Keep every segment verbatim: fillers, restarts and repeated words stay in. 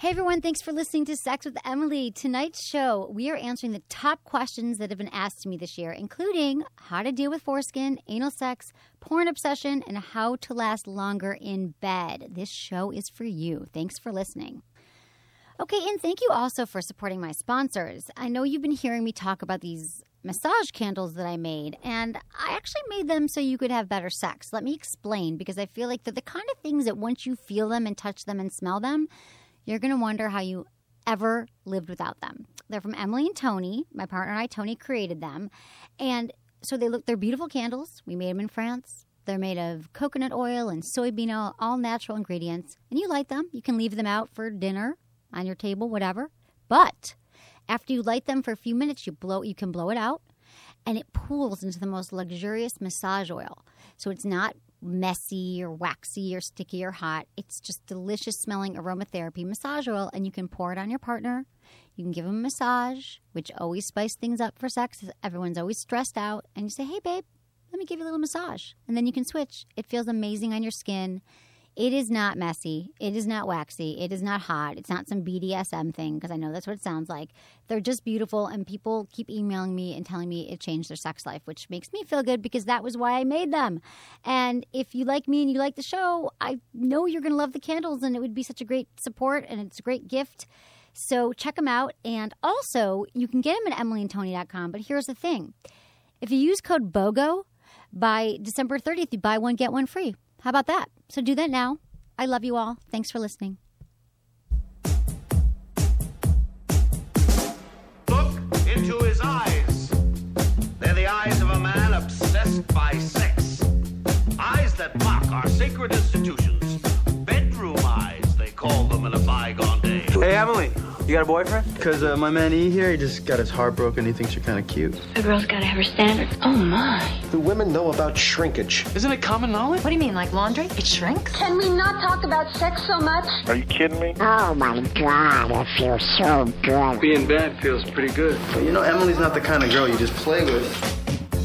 Hey everyone, thanks for listening to Sex with Emily. Tonight's show, we are answering the top questions that have been asked to me this year, including how to deal with foreskin, anal sex, porn obsession, and how to last longer in bed. This show is for you. Thanks for listening. Okay, and thank you also for supporting my sponsors. I know you've been hearing me talk about these massage candles that I made, and I actually made them so you could have better sex. Let me explain, because I feel like they're the kind of things that once you feel them and touch them and smell them, you're going to wonder how you ever lived without them. They're from Emily and Tony. My partner and I, Tony, created them. And so they look, they're beautiful candles. We made them in France. They're made of coconut oil and soybean oil, all natural ingredients. And you light them. You can leave them out for dinner, on your table, whatever. But after you light them for a few minutes, you blow. You can blow it out, and it pools into the most luxurious massage oil. So it's not messy or waxy or sticky or hot. It's just delicious smelling aromatherapy massage oil, and you can pour it on your partner. You can give them a massage, which always spices things up for sex. Everyone's always stressed out, and you say, hey, babe, let me give you a little massage. And then you can switch. It feels amazing on your skin. It is not messy. It is not waxy. It is not hot. It's not some B D S M thing, because I know that's what it sounds like. They're just beautiful, and people keep emailing me and telling me it changed their sex life, which makes me feel good because that was why I made them. And if you like me and you like the show, I know you're going to love the candles, and it would be such a great support, and it's a great gift. So check them out. And also, you can get them at emily and tony dot com. But here's the thing. If you use code BOGO, by December thirtieth, you buy one, get one free. How about that? So do that now. I love you all. Thanks for listening. Look into his eyes. They're the eyes of a man obsessed by sex. Eyes that mock our sacred institutions. Bedroom eyes, they call them in a bygone day. Hey, Emily. You got a boyfriend? Because uh, my man E here, he just got his heart broken. He thinks you're kind of cute. A girl's got to have her standards. Oh, my. Do women know about shrinkage? Isn't it common knowledge? What do you mean, like laundry? It shrinks? Can we not talk about sex so much? Are you kidding me? Oh, my God. It feels so good. Being bad feels pretty good. But you know, Emily's not the kind of girl you just play with.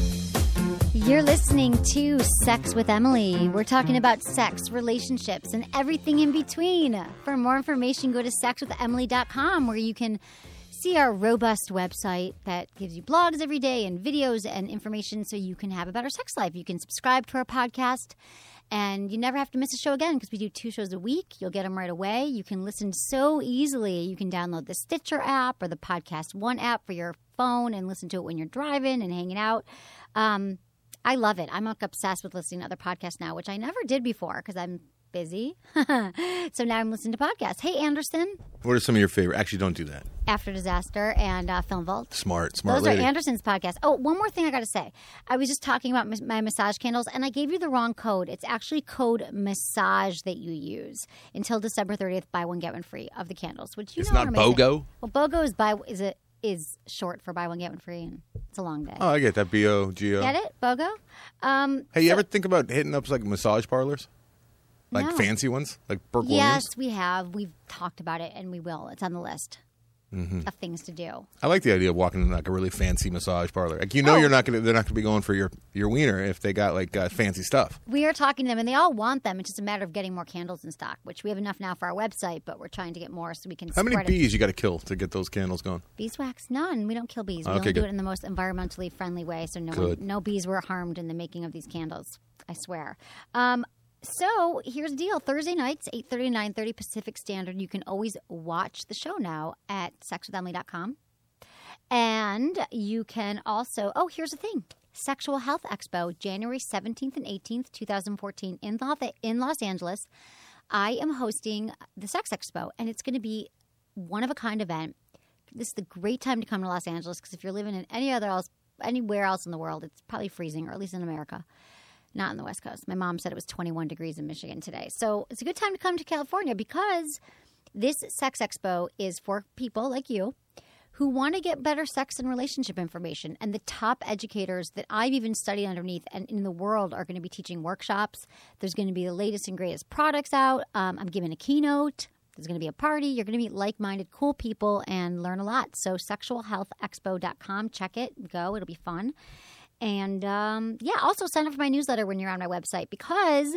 You're listening to Sex with Emily. We're talking about sex, relationships, and everything in between. For more information, go to sex with emily dot com, where you can see our robust website that gives you blogs every day and videos and information so you can have a better sex life. You can subscribe to our podcast, and you never have to miss a show again because we do two shows a week. You'll get them right away. You can listen so easily. You can download the Stitcher app or the Podcast One app for your phone and listen to it when you're driving and hanging out. Um I love it. I'm like obsessed with listening to other podcasts now, which I never did before because I'm busy. So now I'm listening to podcasts. Hey, Anderson. What are some of your favorite? Actually, don't do that. After Disaster and uh, Film Vault. Smart, smart Those lady. are Anderson's podcasts. Oh, one more thing I got to say. I was just talking about my, my massage candles, and I gave you the wrong code. It's actually code MASSAGE that you use until December thirtieth. Buy one, get one free of the candles. Which you It's know not are amazing. BOGO? Well, BOGO is buy is it is short for buy one, get one free, and it's a long day. Oh, I get that. B O G O. Get it? BOGO? Um, Hey, you so- ever think about hitting up like massage parlors? Like No. fancy ones? Like Burke Yes, Williams? we have. We've talked about it, and we will. It's on the list Mm-hmm. of things to do. I like the idea of walking in like a really fancy massage parlor. Like you know, Oh. you're not gonna they're not gonna be going for your your wiener if they got like uh, fancy stuff. We are talking to them, and they all want them. It's just a matter of getting more candles in stock, which we have enough now for our website, but we're trying to get more so we can How many spread bees you got to kill to get those candles going? it. Beeswax? None. We don't kill bees. We Okay, only do good. it in the most environmentally friendly way, so no Good. one, no bees were harmed in the making of these candles. I swear. Um, so here's the deal. Thursday nights, eight thirty to nine thirty Pacific Standard. You can always watch the show now at sex with emily dot com. And you can also, oh, here's the thing. Sexual Health Expo, January seventeenth and eighteenth, twenty fourteen in, the, in Los Angeles. I am hosting the Sex Expo, and it's going to be one-of-a-kind event. This is the great time to come to Los Angeles because if you're living in any other else, anywhere else in the world, it's probably freezing, or at least in America. Not on the West Coast. My mom said it was twenty-one degrees in Michigan today. So it's a good time to come to California because this Sex Expo is for people like you who want to get better sex and relationship information. And the top educators that I've even studied underneath and in the world are going to be teaching workshops. There's going to be the latest and greatest products out. Um, I'm giving a keynote. There's going to be a party. You're going to meet like-minded, cool people and learn a lot. So sexual health expo dot com. Check it. Go. It'll be fun. And, um, yeah, also sign up for my newsletter when you're on my website because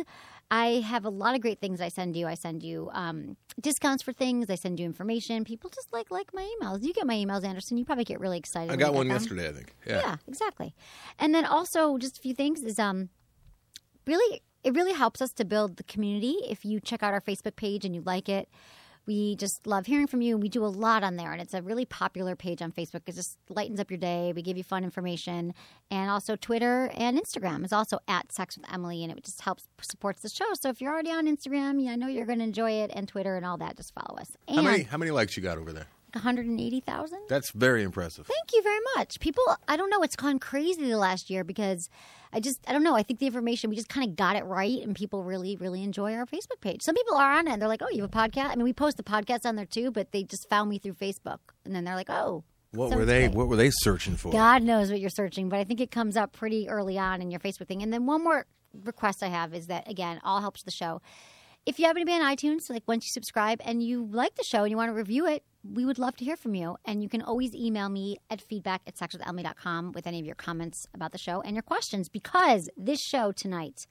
I have a lot of great things I send you. I send you um, discounts for things. I send you information. People just like like my emails. You get my emails, Anderson. You probably get really excited. I when got you one get them. yesterday, I think. Yeah. Yeah, exactly. And then also just a few things is um, really it really helps us to build the community. If you check out our Facebook page and you like it, we just love hearing from you. And we do a lot on there. And it's a really popular page on Facebook. It just lightens up your day. We give you fun information. And also Twitter and Instagram is also at Sex with Emily. And it just helps supports the show. So if you're already on Instagram, yeah, I know you're going to enjoy it. And Twitter and all that, just follow us. And How many, how many likes you got over there? one hundred eighty thousand. That's very impressive. Thank you very much. People, I don't know, it's gone crazy the last year because I just, I don't know, I think the information, we just kind of got it right and people really, really enjoy our Facebook page. Some people are on it and they're like, oh, you have a podcast? I mean, we post the podcast on there too, but they just found me through Facebook. And then they're like, oh. What so were they, great. what were they searching for? God knows what you're searching, but I think it comes up pretty early on in your Facebook thing. And then one more request I have is that, again, all helps the show. If you happen to be on iTunes, like once you subscribe and you like the show and you want to review it, we would love to hear from you. And you can always email me at feedback at sex with emily dot com with any of your comments about the show and your questions. Because this show tonight,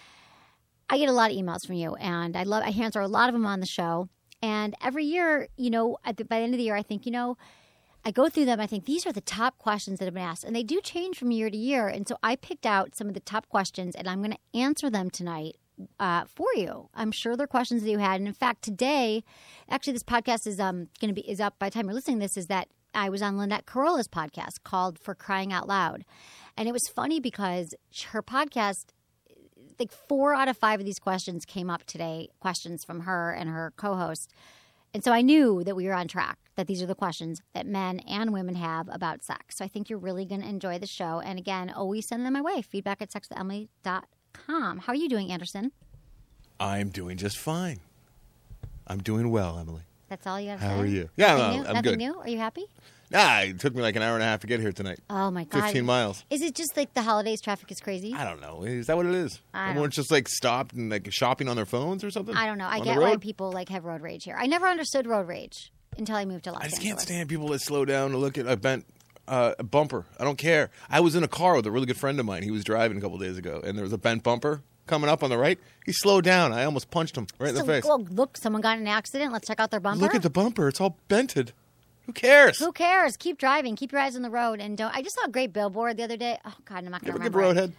I get a lot of emails from you. And I love, I answer a lot of them on the show. And every year, you know, at the, by the end of the year, I think, you know, I go through them. I think these are the top questions that have been asked. And they do change from year to year. And so I picked out some of the top questions and I'm going to answer them tonight. Uh, for you. I'm sure they're questions that you had. And in fact, today, actually this podcast is um going to be is up by the time you're listening to this, is that I was on Lynette Carola's podcast called For Crying Out Loud. And it was funny because her podcast, like four out of five of these questions came up today, questions from her and her co-host. And so I knew that we were on track, that these are the questions that men and women have about sex. So I think you're really going to enjoy the show. And again, always send them my way, feedback at sex with emily dot com. How are you doing, Anderson? I'm doing just fine. I'm doing well, Emily. That's all you have to How say? are you? Yeah, Nothing no, new? I'm Nothing good. new? Are you happy? Nah, it took me like an hour and a half to get here tonight. Oh, my God. fifteen miles. Is it just like the holidays, traffic is crazy? I don't know. Is that what it is? I Everyone's just like stopped and like shopping on their phones or something? I don't know. I On get the why road? people like have road rage here. I never understood road rage until I moved to Los I just Angeles. can't stand people that slow down to look at a bent uh, a bumper. I don't care. I was in a car with a really good friend of mine. He was driving a couple days ago, and there was a bent bumper coming up on the right. He slowed down. I almost punched him right in So, the face. well, look, someone got in an accident. Let's check out their bumper. Look at the bumper. It's all bented. Who cares? Who cares? Keep driving. Keep your eyes on the road. And don't. I just saw a great billboard the other day. Oh, God, I'm not You going to ever remember. give it. Roadhead?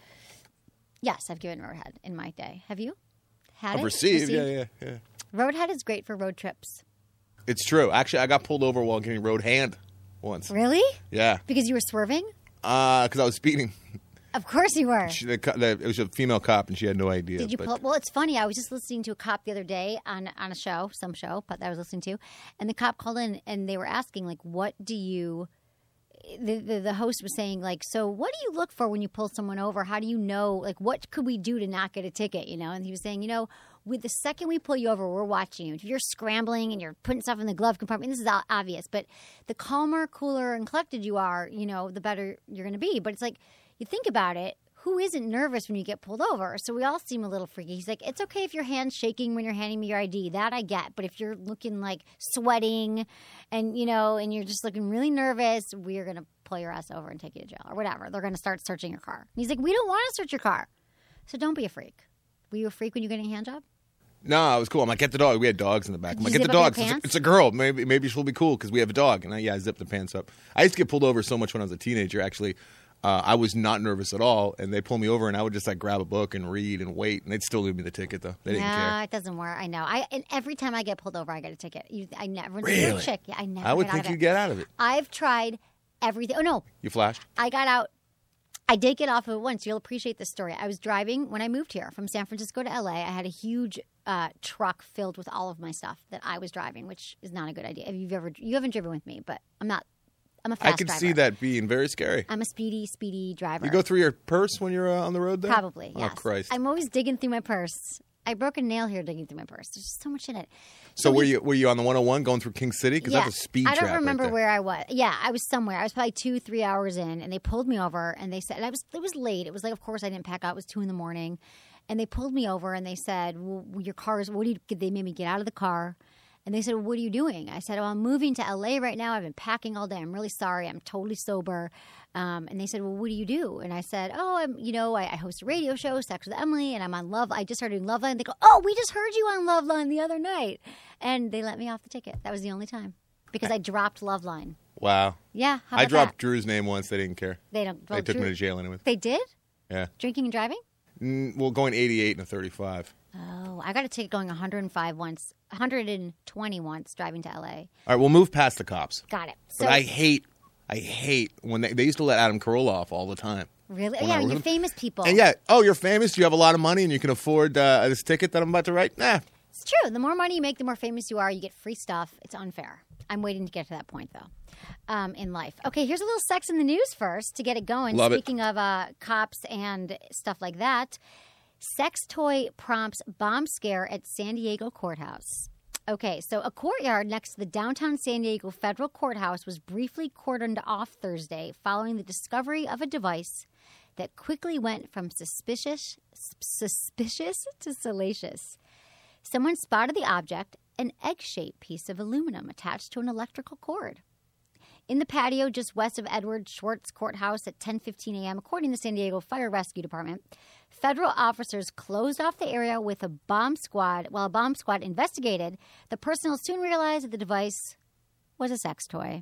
Yes, I've given Roadhead in my day. Have you? Had I've it? received. Yeah, yeah, yeah. Roadhead is great for road trips. It's true. Actually, I got pulled over while getting road hand once. Really? Yeah. Because you were swerving? Uh, because I was speeding. Of course you were. She, the, co- the, it was a female cop, and she had no idea. Did you but pull? Well, it's funny. I was just listening to a cop the other day on on a show, some show, but that I was listening to, and the cop called in, and they were asking, like, what do you? The, the the host was saying, like, so what do you look for when you pull someone over? How do you know, like, what could we do to not get a ticket? You know, and he was saying, you know, with the second we pull you over, we're watching you. If you're scrambling and you're putting stuff in the glove compartment, this is o- obvious, but the calmer, cooler, and collected you are, you know, the better you're going to be. But it's like, you think about it. Who isn't nervous when you get pulled over? So we all seem a little freaky. He's like, it's okay if your hand's shaking when you're handing me your I D. That I get. But if you're looking like sweating and, you know, and you're just looking really nervous, we're going to pull your ass over and take you to jail or whatever. They're going to start searching your car. And he's like, we don't want to search your car. So don't be a freak. Were you a freak when you were getting a hand job? No, it was cool. I'm like, get the dog. We had dogs in the back. I'm Did like, you get the zip up your dogs. It's a, pants? it's a girl. Maybe maybe she'll be cool because we have a dog. And I, yeah, I zipped the pants up. I used to get pulled over so much when I was a teenager, actually. Uh, I was not nervous at all, and they pull me over, and I would just like grab a book and read and wait, and they'd still give me the ticket though. They didn't yeah, care. it doesn't work. I know. I and every time I get pulled over, I get a ticket. You, I never Really? chick. Yeah, I never. I would get think out of you'd it. get out of it. I've tried everything. Oh no, You flashed? I got out. I did get off of it once. You'll appreciate this story. I was driving when I moved here from San Francisco to L A. I had a huge uh, truck filled with all of my stuff that I was driving, which is not a good idea. If you've ever, you haven't driven with me, but I'm not. I'm a fast I could driver. see that being very scary. I'm a speedy, speedy driver. You go through your purse when you're uh, on the road there? Probably, yes. Oh, Christ. I'm always digging through my purse. I broke a nail here digging through my purse. There's just so much in it. so were we- you were you on the one oh one going through King City? Because Yeah. that's a speed I trap don't remember right there. where I was. Yeah, I was somewhere. I was probably two, three hours in, and they pulled me over, and they said, and I was, it was late. It was like, of course, I didn't pack out. It was two in the morning, and they pulled me over, and they said, well, your car is, what do you, they made me get out of the car, And they said, well, what are you doing? I said, oh, I'm moving to L A right now. I've been packing all day. I'm really sorry. I'm totally sober. Um, and they said, well, what do you do? And I said, oh, I'm, you know, I, I host a radio show, Sex with Emily, and I'm on Love. I just started doing Loveline. They go, oh, we just heard you on Loveline the other night. And they let me off the ticket. That was the only time because I dropped Loveline. Wow. Yeah. How about I dropped that? Drew's name once. They didn't care. They don't. Well, they took Drew, me to jail anyway. They did? Yeah. Drinking and driving? Mm, well, going eighty-eight and a thirty-five. Oh, I got a ticket going one hundred five once, one hundred twenty once driving to L A. All right, we'll move past the cops. Got it. So, But I hate, I hate when they, they used to let Adam Carolla off all the time. Really? When Yeah, I you're was- famous people. And yeah, oh, you're famous, you have a lot of money, and you can afford uh, this ticket that I'm about to write? Nah. It's true. The more money you make, the more famous you are. You get free stuff. It's unfair. I'm waiting to get to that point, though, um, in life. Okay, here's a little sex in the news first to get it going. Love it. Speaking of uh, cops and stuff like that, sex toy prompts bomb scare at San Diego courthouse. Okay, so a courtyard next to the downtown San Diego federal courthouse was briefly cordoned off Thursday following the discovery of a device that quickly went from suspicious, suspicious to salacious. Someone spotted the object, an egg-shaped piece of aluminum attached to an electrical cord. In the patio just west of Edward Schwartz Courthouse at ten fifteen a.m., according to the San Diego Fire Rescue Department, federal officers closed off the area with a bomb squad. While a bomb squad investigated, the personnel soon realized that the device was a sex toy.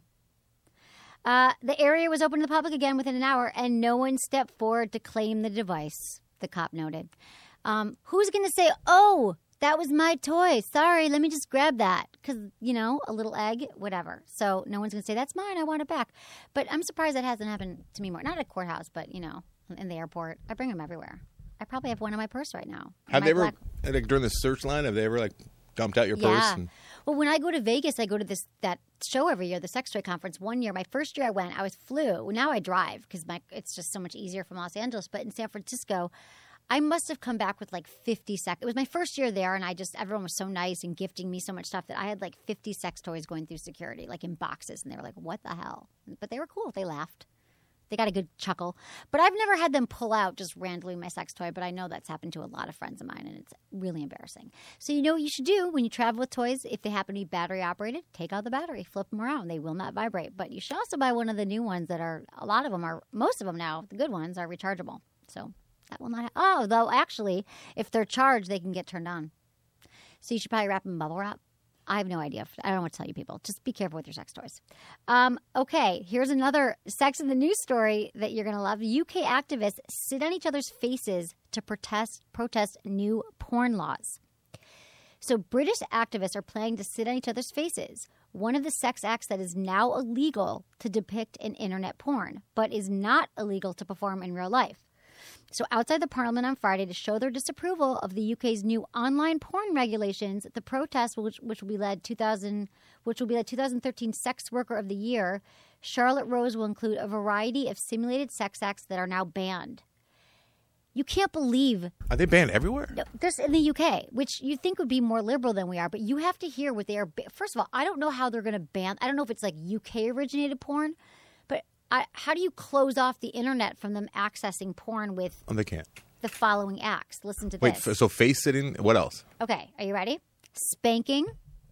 Uh, the area was open to the public again within an hour, and no one stepped forward to claim the device, the cop noted. Um, who's going to say, oh, that was my toy. Sorry, let me just grab that. Because, you know, a little egg, whatever. So no one's going to say, that's mine, I want it back. But I'm surprised that hasn't happened to me more. Not at a courthouse, but, you know, in the airport. I bring them everywhere. I probably have one in my purse right now. Have My they ever, black- like during the search line, have they ever, like, dumped out your Yeah. purse? And, Well, when I go to Vegas, I go to this that show every year, the Sex Toy Conference. One year, my first year I went, I was flew. Now I drive because my it's just so much easier from Los Angeles. But in San Francisco, I must have come back with like fifty sex. It was my first year there, and I just everyone was so nice and gifting me so much stuff that I had like fifty sex toys going through security, like in boxes, and they were like, "What the hell?" But they were cool. They laughed. They got a good chuckle. But I've never had them pull out just randomly my sex toy, but I know that's happened to a lot of friends of mine, and it's really embarrassing. So you know what you should do when you travel with toys, if they happen to be battery operated, take out the battery, flip them around. They will not vibrate. But you should also buy one of the new ones that are, a lot of them are, most of them now, the good ones are rechargeable. So that will not ha- Oh, though actually, if they're charged, they can get turned on. So you should probably wrap them in bubble wrap. I have no idea. I don't know what to tell you people. Just be careful with your sex toys. Um, okay, here's another Sex in the News story that you're going to love. U K activists sit on each other's faces to protest protest new porn laws. So British activists are planning to sit on each other's faces, one of the sex acts that is now illegal to depict in internet porn, but is not illegal to perform in real life. So outside the Parliament on Friday to show their disapproval of the U K's new online porn regulations, the protest, which, which will be led two thousand, which will be led twenty thirteen Sex Worker of the Year, Charlotte Rose will include a variety of simulated sex acts that are now banned. You can't believe are they banned everywhere? no, this in the U K, which you think would be more liberal than we are, but you have to hear what they are. Ba- First of all, I don't know how they're going to ban. I don't know if it's like U K originated porn, but I, how do you close off the internet from them accessing porn with Oh, they can't. the following acts? Listen to Wait, this. f- so face sitting, what else? Okay, are you ready? Spanking,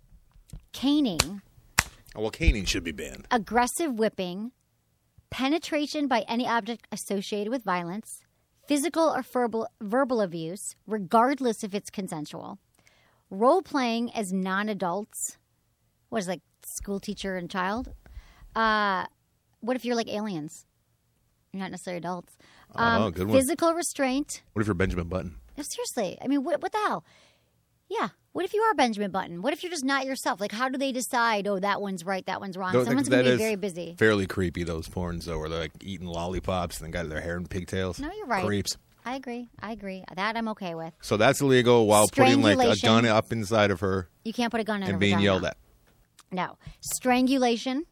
caning, Oh, well, caning should be banned. aggressive whipping, penetration by any object associated with violence, physical or verbal, verbal abuse, regardless if it's consensual, role playing as non-adults. What is it, like school teacher and child? Uh, what if you're like aliens? You're not necessarily adults. Oh, good one. Physical restraint. What if you're Benjamin Button? No, seriously. I mean, what, what the hell? Yeah. What if you are Benjamin Button? What if you're just not yourself? Like, how do they decide, oh, that one's right, that one's wrong? Don't- Someone's that going to be is very busy. Fairly creepy, those porns, though, where they're like eating lollipops and they got their hair in pigtails. No, you're right. Creeps. I agree. I agree. That I'm okay with. So that's illegal while putting like a Strangulation. gun up inside of her You can't put a gun in and a being vagina. yelled at. No. Strangulation,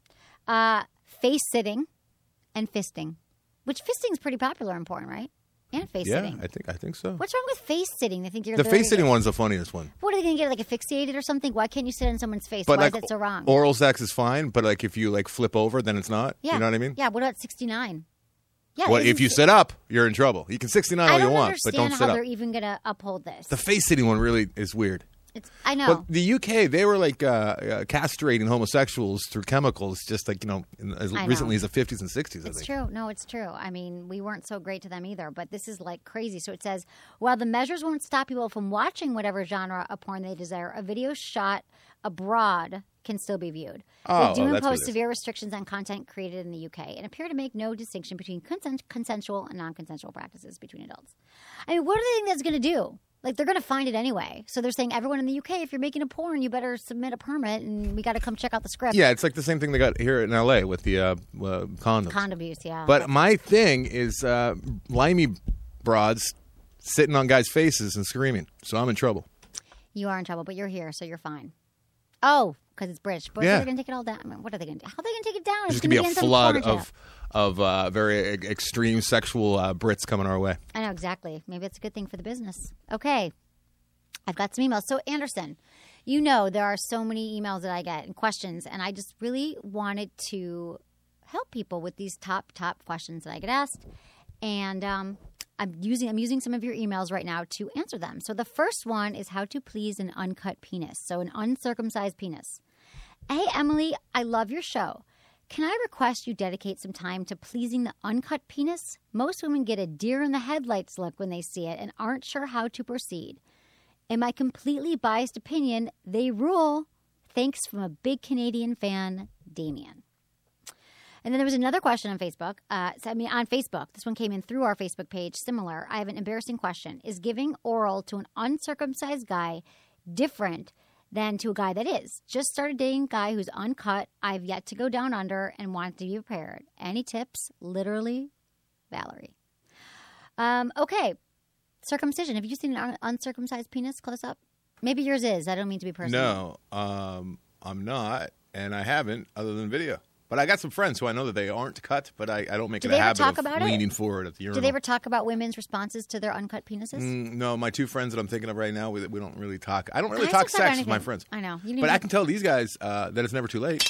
uh, face sitting, and fisting. Which fisting's pretty popular in porn, right? And face Yeah, sitting. I think I think so. What's wrong with face sitting? They think you're The very- face sitting one's the funniest one. What are they going to get, like asphyxiated or something? Why can't you sit on someone's face? But Why like is that so wrong? oral sex is fine, but like if you like flip over, then it's not. yeah. You know what I mean? Yeah. What about sixty-nine? Yeah. Well, if isn't you it- sit up, you're in trouble. You can sixty-nine I all don't you want, but understand don't how sit they're up. even going to uphold this. The face sitting one really is weird. It's, I know. But the U K, they were like uh, uh, castrating homosexuals through chemicals, just like you know, in, as I recently know. as the fifties and sixties. I It's think. true. No, it's true. I mean, we weren't so great to them either, but this is like crazy. So it says, while the measures won't stop people from watching whatever genre of porn they desire, a video shot abroad can still be viewed. Oh, they do oh, that's what impose it is. severe restrictions on content created in the U K and appear to make no distinction between consent- consensual and non-consensual practices between adults. I mean, what do they think that's going to do? Like, they're going to find it anyway. So they're saying, everyone in the U K, if you're making a porn, you better submit a permit, and we got to come check out the script. Yeah, it's like the same thing they got here in L A with the uh, uh, condoms. Condom abuse, yeah. But my thing is uh, limey broads sitting on guys' faces and screaming. So I'm in trouble. You are in trouble, but you're here, so you're fine. Oh, because it's British. But Yeah. they're going to take it all down. I mean, what are they going to do? How are they going to take it down? There's It's going to be gonna a get in some flood porn of jail. of uh, very e- extreme sexual uh, Brits coming our way. I know, exactly. Maybe it's a good thing for the business. Okay. I've got some emails. So, Anderson, you know there are so many emails that I get and questions, and I just really wanted to help people with these top, top questions that I get asked. And um, I'm using I'm using some of your emails right now to answer them. So the first one is how to please an uncut penis. So an uncircumcised penis. Hey, Emily, I love your show. Can I request you dedicate some time to pleasing the uncut penis? Most women get a deer in the headlights look when they see it and aren't sure how to proceed. In my completely biased opinion, they rule. Thanks from a big Canadian fan, Damien. And then there was another question on Facebook. Uh, so, I mean, on Facebook. This one came in through our Facebook page. Similar. I have an embarrassing question. Is giving oral to an uncircumcised guy different than to a guy that is? Just started dating a guy who's uncut. I've yet to go down under and want to be prepared. Any tips? Literally, Valerie. Um, okay. Circumcision. Have you seen an un- uncircumcised penis close up? Maybe yours is. I don't mean to be personal. No, um, I'm not, and I haven't, other than video. But I got some friends who I know that they aren't cut, but I, I don't make Do it they a ever habit talk of about it? leaning forward at the urinal. Do they ever talk about women's responses to their uncut penises? Mm, no, my two friends that I'm thinking of right now, we, we don't really talk. I don't really Guys talk don't talk about sex with my anything. friends. I know. You need But to- I can tell these guys uh, that it's never too late. Is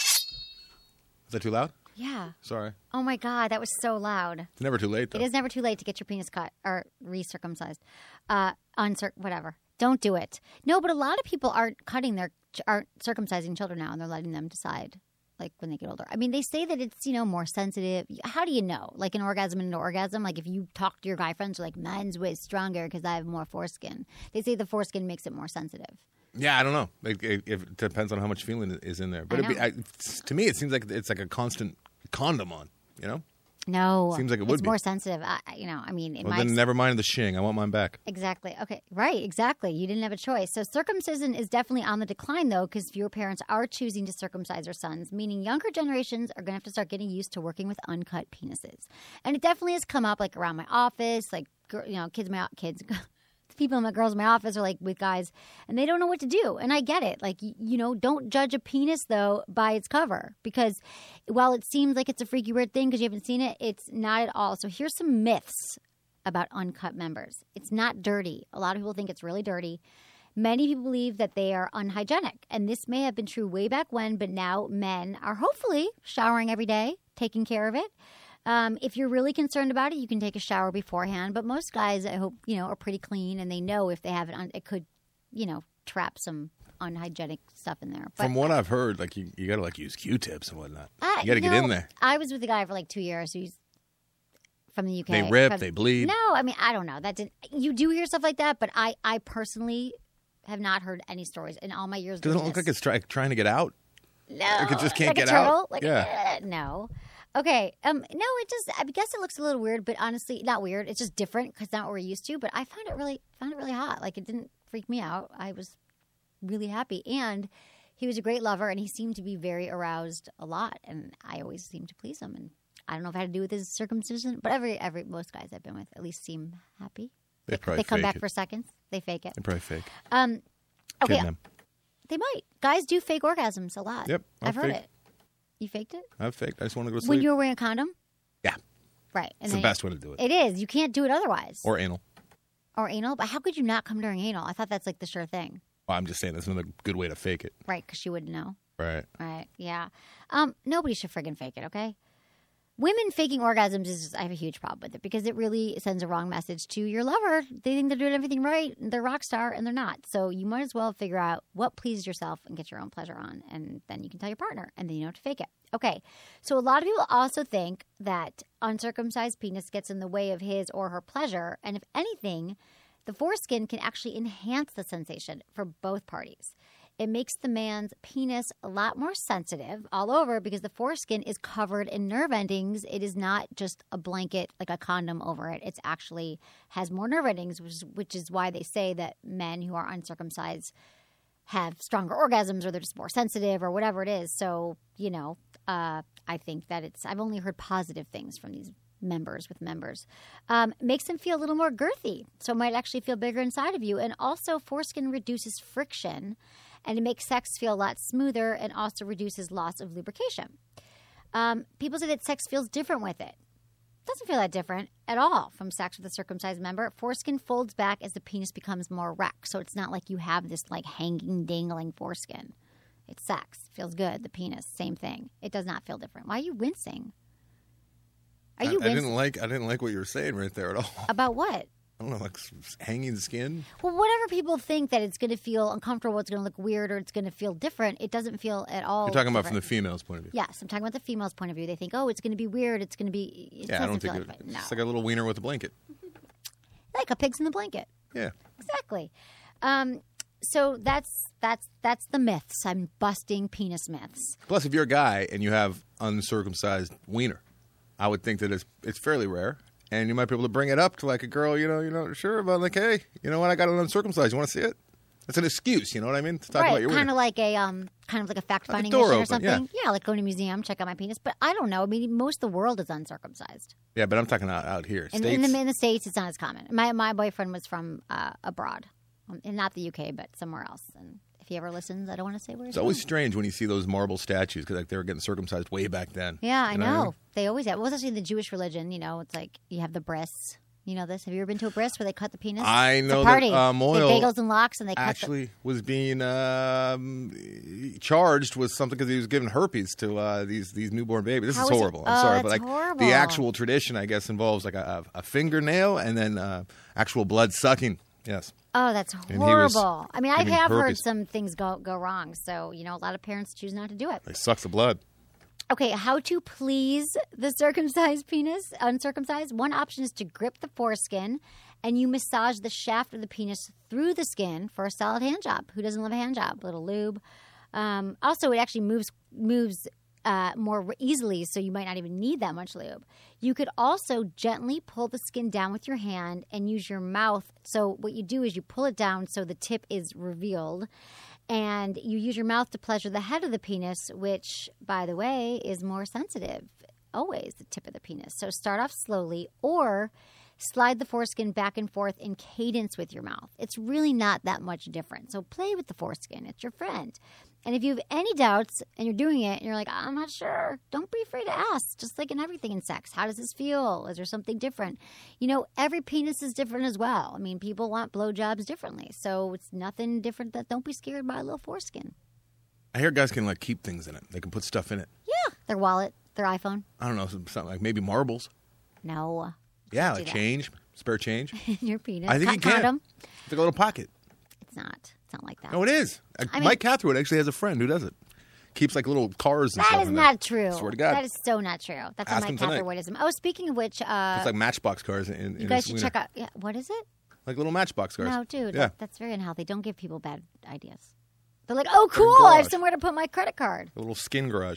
that too loud? Yeah. Sorry. Oh my God, that was so loud. It's never too late, though. It is never too late to get your penis cut or recircumcised, uh, uncir- whatever. Don't do it. No, but a lot of people aren't cutting their aren't circumcising children now, and they're letting them decide, like when they get older. I mean, they say that it's you know more sensitive. How do you know? Like an orgasm and an orgasm. Like if you talk to your guy friends, you're like mine's way stronger because I have more foreskin. They say the foreskin makes it more sensitive. Yeah, I don't know. It, it, it depends on how much feeling is in there. But I it'd be, know. I, to me, it seems like it's like a constant condom on, you know? No, Seems like it would it's be. more sensitive. I, I- you know, I mean, it Well, might. then never mind the shing. I want mine back. Exactly. Okay. Right. Exactly. You didn't have a choice. So circumcision is definitely on the decline, though, because fewer parents are choosing to circumcise their sons, meaning younger generations are going to have to start getting used to working with uncut penises. And it definitely has come up, like around my office, like gr- you know, kids, my kids. People, my girls in my office are like with guys, and they don't know what to do. And I get it. Like, y- you know, don't judge a penis, though, by its cover. Because while it seems like it's a freaky, weird thing because you haven't seen it, it's not at all. So here's some myths about uncut members. It's not dirty. A lot of people think it's really dirty. Many people believe that they are unhygienic. And this may have been true way back when, but now men are hopefully showering every day, taking care of it. Um, if you're really concerned about it, you can take a shower beforehand. But most guys, I hope, you know, are pretty clean, and they know if they have it, on, it could, you know, trap some unhygienic stuff in there. But From what I've heard, like you, you got to like use Q-tips and whatnot. I- you got to get know, in there. I was with a guy for like two years who's from the U K. They rip, From- they bleed. No, I mean, I don't know. That didn't. You do hear stuff like that, but I, I personally have not heard any stories in all my years. Doesn't it doing look this. like it's try, trying to get out? No, Like it just can't like get a turtle? out? Like, Yeah. uh, no. Okay. Um. No, it just. I guess it looks a little weird, but honestly, not weird. It's just different because not what we're used to. But I found it really, found it really hot. Like it didn't freak me out. I was really happy, and he was a great lover, and he seemed to be very aroused a lot, and I always seemed to please him. And I don't know if it had to do with his circumcision, but every every most guys I've been with at least seem happy. They probably They come fake back it. for seconds. They fake it. They probably fake. Um. Okay. Kidding them. They might. Guys do fake orgasms a lot. Yep, I've I've heard faked. it. You faked it? I've faked. I just want to go to When sleep. you were wearing a condom? Yeah. Right. And It's then the best way to do it. It is. You can't do it otherwise. Or anal. Or anal. But how could you not come during anal? I thought that's like the sure thing. Well, I'm just saying that's another good way to fake it. Right. Because she wouldn't know. Right. Right. Yeah. Um. Nobody should friggin' fake it, okay? women faking orgasms is just, I have a huge problem with it because it really sends a wrong message to your lover. They think they're doing everything right. They're a rock star and they're not. So you might as well figure out what pleases yourself and get your own pleasure on. And then you can tell your partner and then you don't have to fake it. Okay. So a lot of people also think that uncircumcised penis gets in the way of his or her pleasure. And if anything, the foreskin can actually enhance the sensation for both parties. It makes the man's penis a lot more sensitive all over because the foreskin is covered in nerve endings. It is not just a blanket, like a condom over it. It actually has more nerve endings, which is, which is why they say that men who are uncircumcised have stronger orgasms or they're just more sensitive or whatever it is. So, you know, uh, I think that it's – I've only heard positive things from these members with members. Um, makes them feel a little more girthy, so it might actually feel bigger inside of you. And also foreskin reduces friction. And it makes sex feel a lot smoother and also reduces loss of lubrication. Um, people say that sex feels different with it. It doesn't feel that different at all from sex with a circumcised member. Foreskin folds back as the penis becomes more erect. So it's not like you have this like hanging, dangling foreskin. It's sex. It feels good. The penis, same thing. It does not feel different. Why are you wincing? Are you I, I wincing? didn't like I didn't like what you were saying right there at all. About what? I don't know, like hanging skin? Well, whatever people think that it's going to feel uncomfortable, it's going to look weird, or it's going to feel different, it doesn't feel at all You're talking about different. from the female's point of view. Yes, I'm talking about the female's point of view. They think, oh, it's going to be weird, it's going to be... It Yeah, I don't doesn't think feel it, like, it's no. like a little wiener with a blanket. Like a pig's in the blanket. Yeah. Exactly. Um, so that's that's that's the myths. I'm busting penis myths. Plus, if you're a guy and you have uncircumcised wiener, I would think that it's it's fairly rare. And you might be able to bring it up to like a girl, you know, you're not sure about, like, hey, you know what, I got an uncircumcised. You want to see it? It's an excuse, you know what I mean? To talk right, about your kind wiener. of like a um, kind of like a fact-finding door mission or open, something. yeah. like going to a museum, check out my penis. But I don't know. I mean, most of the world is uncircumcised. Yeah, but I'm talking out, out here. In, States. in, the, in the States, it's not as common. My my boyfriend was from uh, abroad, um, and not the U K, but somewhere else. And if he ever listens, I don't want to say where he's It's always from. strange when you see those marble statues because like they were getting circumcised way back then. Yeah, I You know. what I mean? They always have. Well, especially in the Jewish religion, you know, it's like you have the breasts. You know this? Have you ever been to a bris where they cut the penis? I know it's a party. that uh, Moyle They bagels and locks, and they cut actually was being um, charged with something because he was giving herpes to uh, these these newborn babies. This How is is it- horrible. I'm oh, sorry, that's but like horrible. the actual tradition, I guess, involves like a, a fingernail and then uh, actual blood sucking. Yes. the. Oh, that's he was horrible. I mean, I giving have heard herpes. some things go go wrong. So you know, a lot of parents choose not to do it. It sucks the blood. Okay, how to please the circumcised penis, uncircumcised? One option is to grip the foreskin and you massage the shaft of the penis through the skin for a solid hand job. Who doesn't love a hand job? A little lube. Um, also, it actually moves moves uh, more easily, so you might not even need that much lube. You could also gently pull the skin down with your hand and use your mouth. So what you do is you pull it down so the tip is revealed. And you use your mouth to pleasure the head of the penis, which, by the way, is more sensitive. Always the tip of the penis. So start off slowly or slide the foreskin back and forth in cadence with your mouth. It's really not that much different. So play with the foreskin. It's your friend. And if you have any doubts and you're doing it and you're like, I'm not sure, don't be afraid to ask. Just like in everything in sex. How does this feel? Is there something different? You know, every penis is different as well. I mean, people want blowjobs differently. So it's nothing different. That don't be scared by a little foreskin. I hear guys can like keep things in it. They can put stuff in it. Yeah. Their wallet, their iPhone. I don't know, something like maybe marbles. No. Yeah, do like that. change, spare change. Your penis. I think Con- you can. condom. It's like a little pocket. It's not. It's not like that. No, it is. Uh, I mean- Mike Catherwood actually has a friend who does it. Keeps like little cars and That stuff is in not there. true. Swear to God. That is so not true. That's Ask a him Mike tonight. Catherwoodism. Oh, speaking of which, uh, It's like Matchbox cars in, in you guys his should wiener. check out. Yeah, what is it? Like little Matchbox cars. No, dude, Yeah. that, that's very unhealthy. Don't give people bad ideas. They're like, oh, cool, I have garage. somewhere to put my credit card. A little skin garage.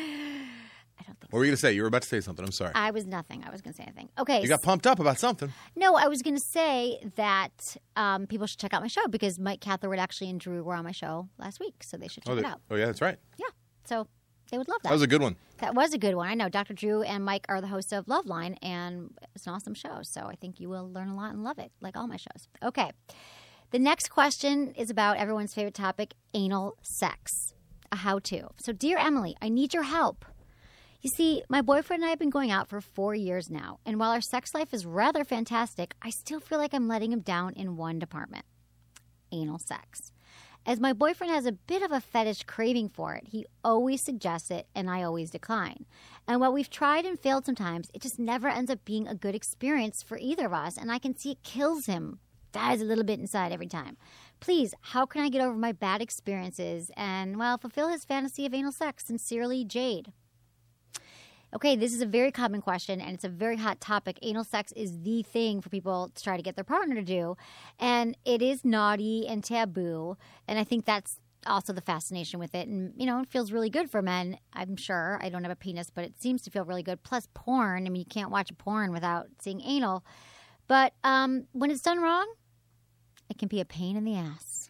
I don't think What were you going to say? You were about to say something. I'm sorry. I was nothing. I was going to say anything. Okay. You got pumped up about something. No, I was going to say that um, people should check out my show because Mike Catherwood actually and Drew were on my show last week, so they should check Oh, it they- out. oh, yeah, that's right. Yeah, so they would love that. That was a good one. That was a good one. I know Doctor Drew and Mike are the hosts of Loveline, and it's an awesome show. So I think you will learn a lot and love it, like all my shows. Okay. The next question is about everyone's favorite topic, anal sex. A how-to. So, dear Emily, I need your help. You see, my boyfriend and I have been going out for four years now, and while our sex life is rather fantastic, I still feel like I'm letting him down in one department. Anal sex. As my boyfriend has a bit of a fetish craving for it, he always suggests it and I always decline. And while we've tried and failed sometimes, it just never ends up being a good experience for either of us, and I can see it kills him. Dies a little bit inside every time. Please, how can I get over my bad experiences and, well, fulfill his fantasy of anal sex? Sincerely, Jade. Okay, this is a very common question, and it's a very hot topic. Anal sex is the thing for people to try to get their partner to do, and it is naughty and taboo, and I think that's also the fascination with it. And, you know, it feels really good for men, I'm sure. I don't have a penis, but it seems to feel really good. Plus porn. I mean, you can't watch a porn without seeing anal. But um, when it's done wrong, it can be a pain in the ass.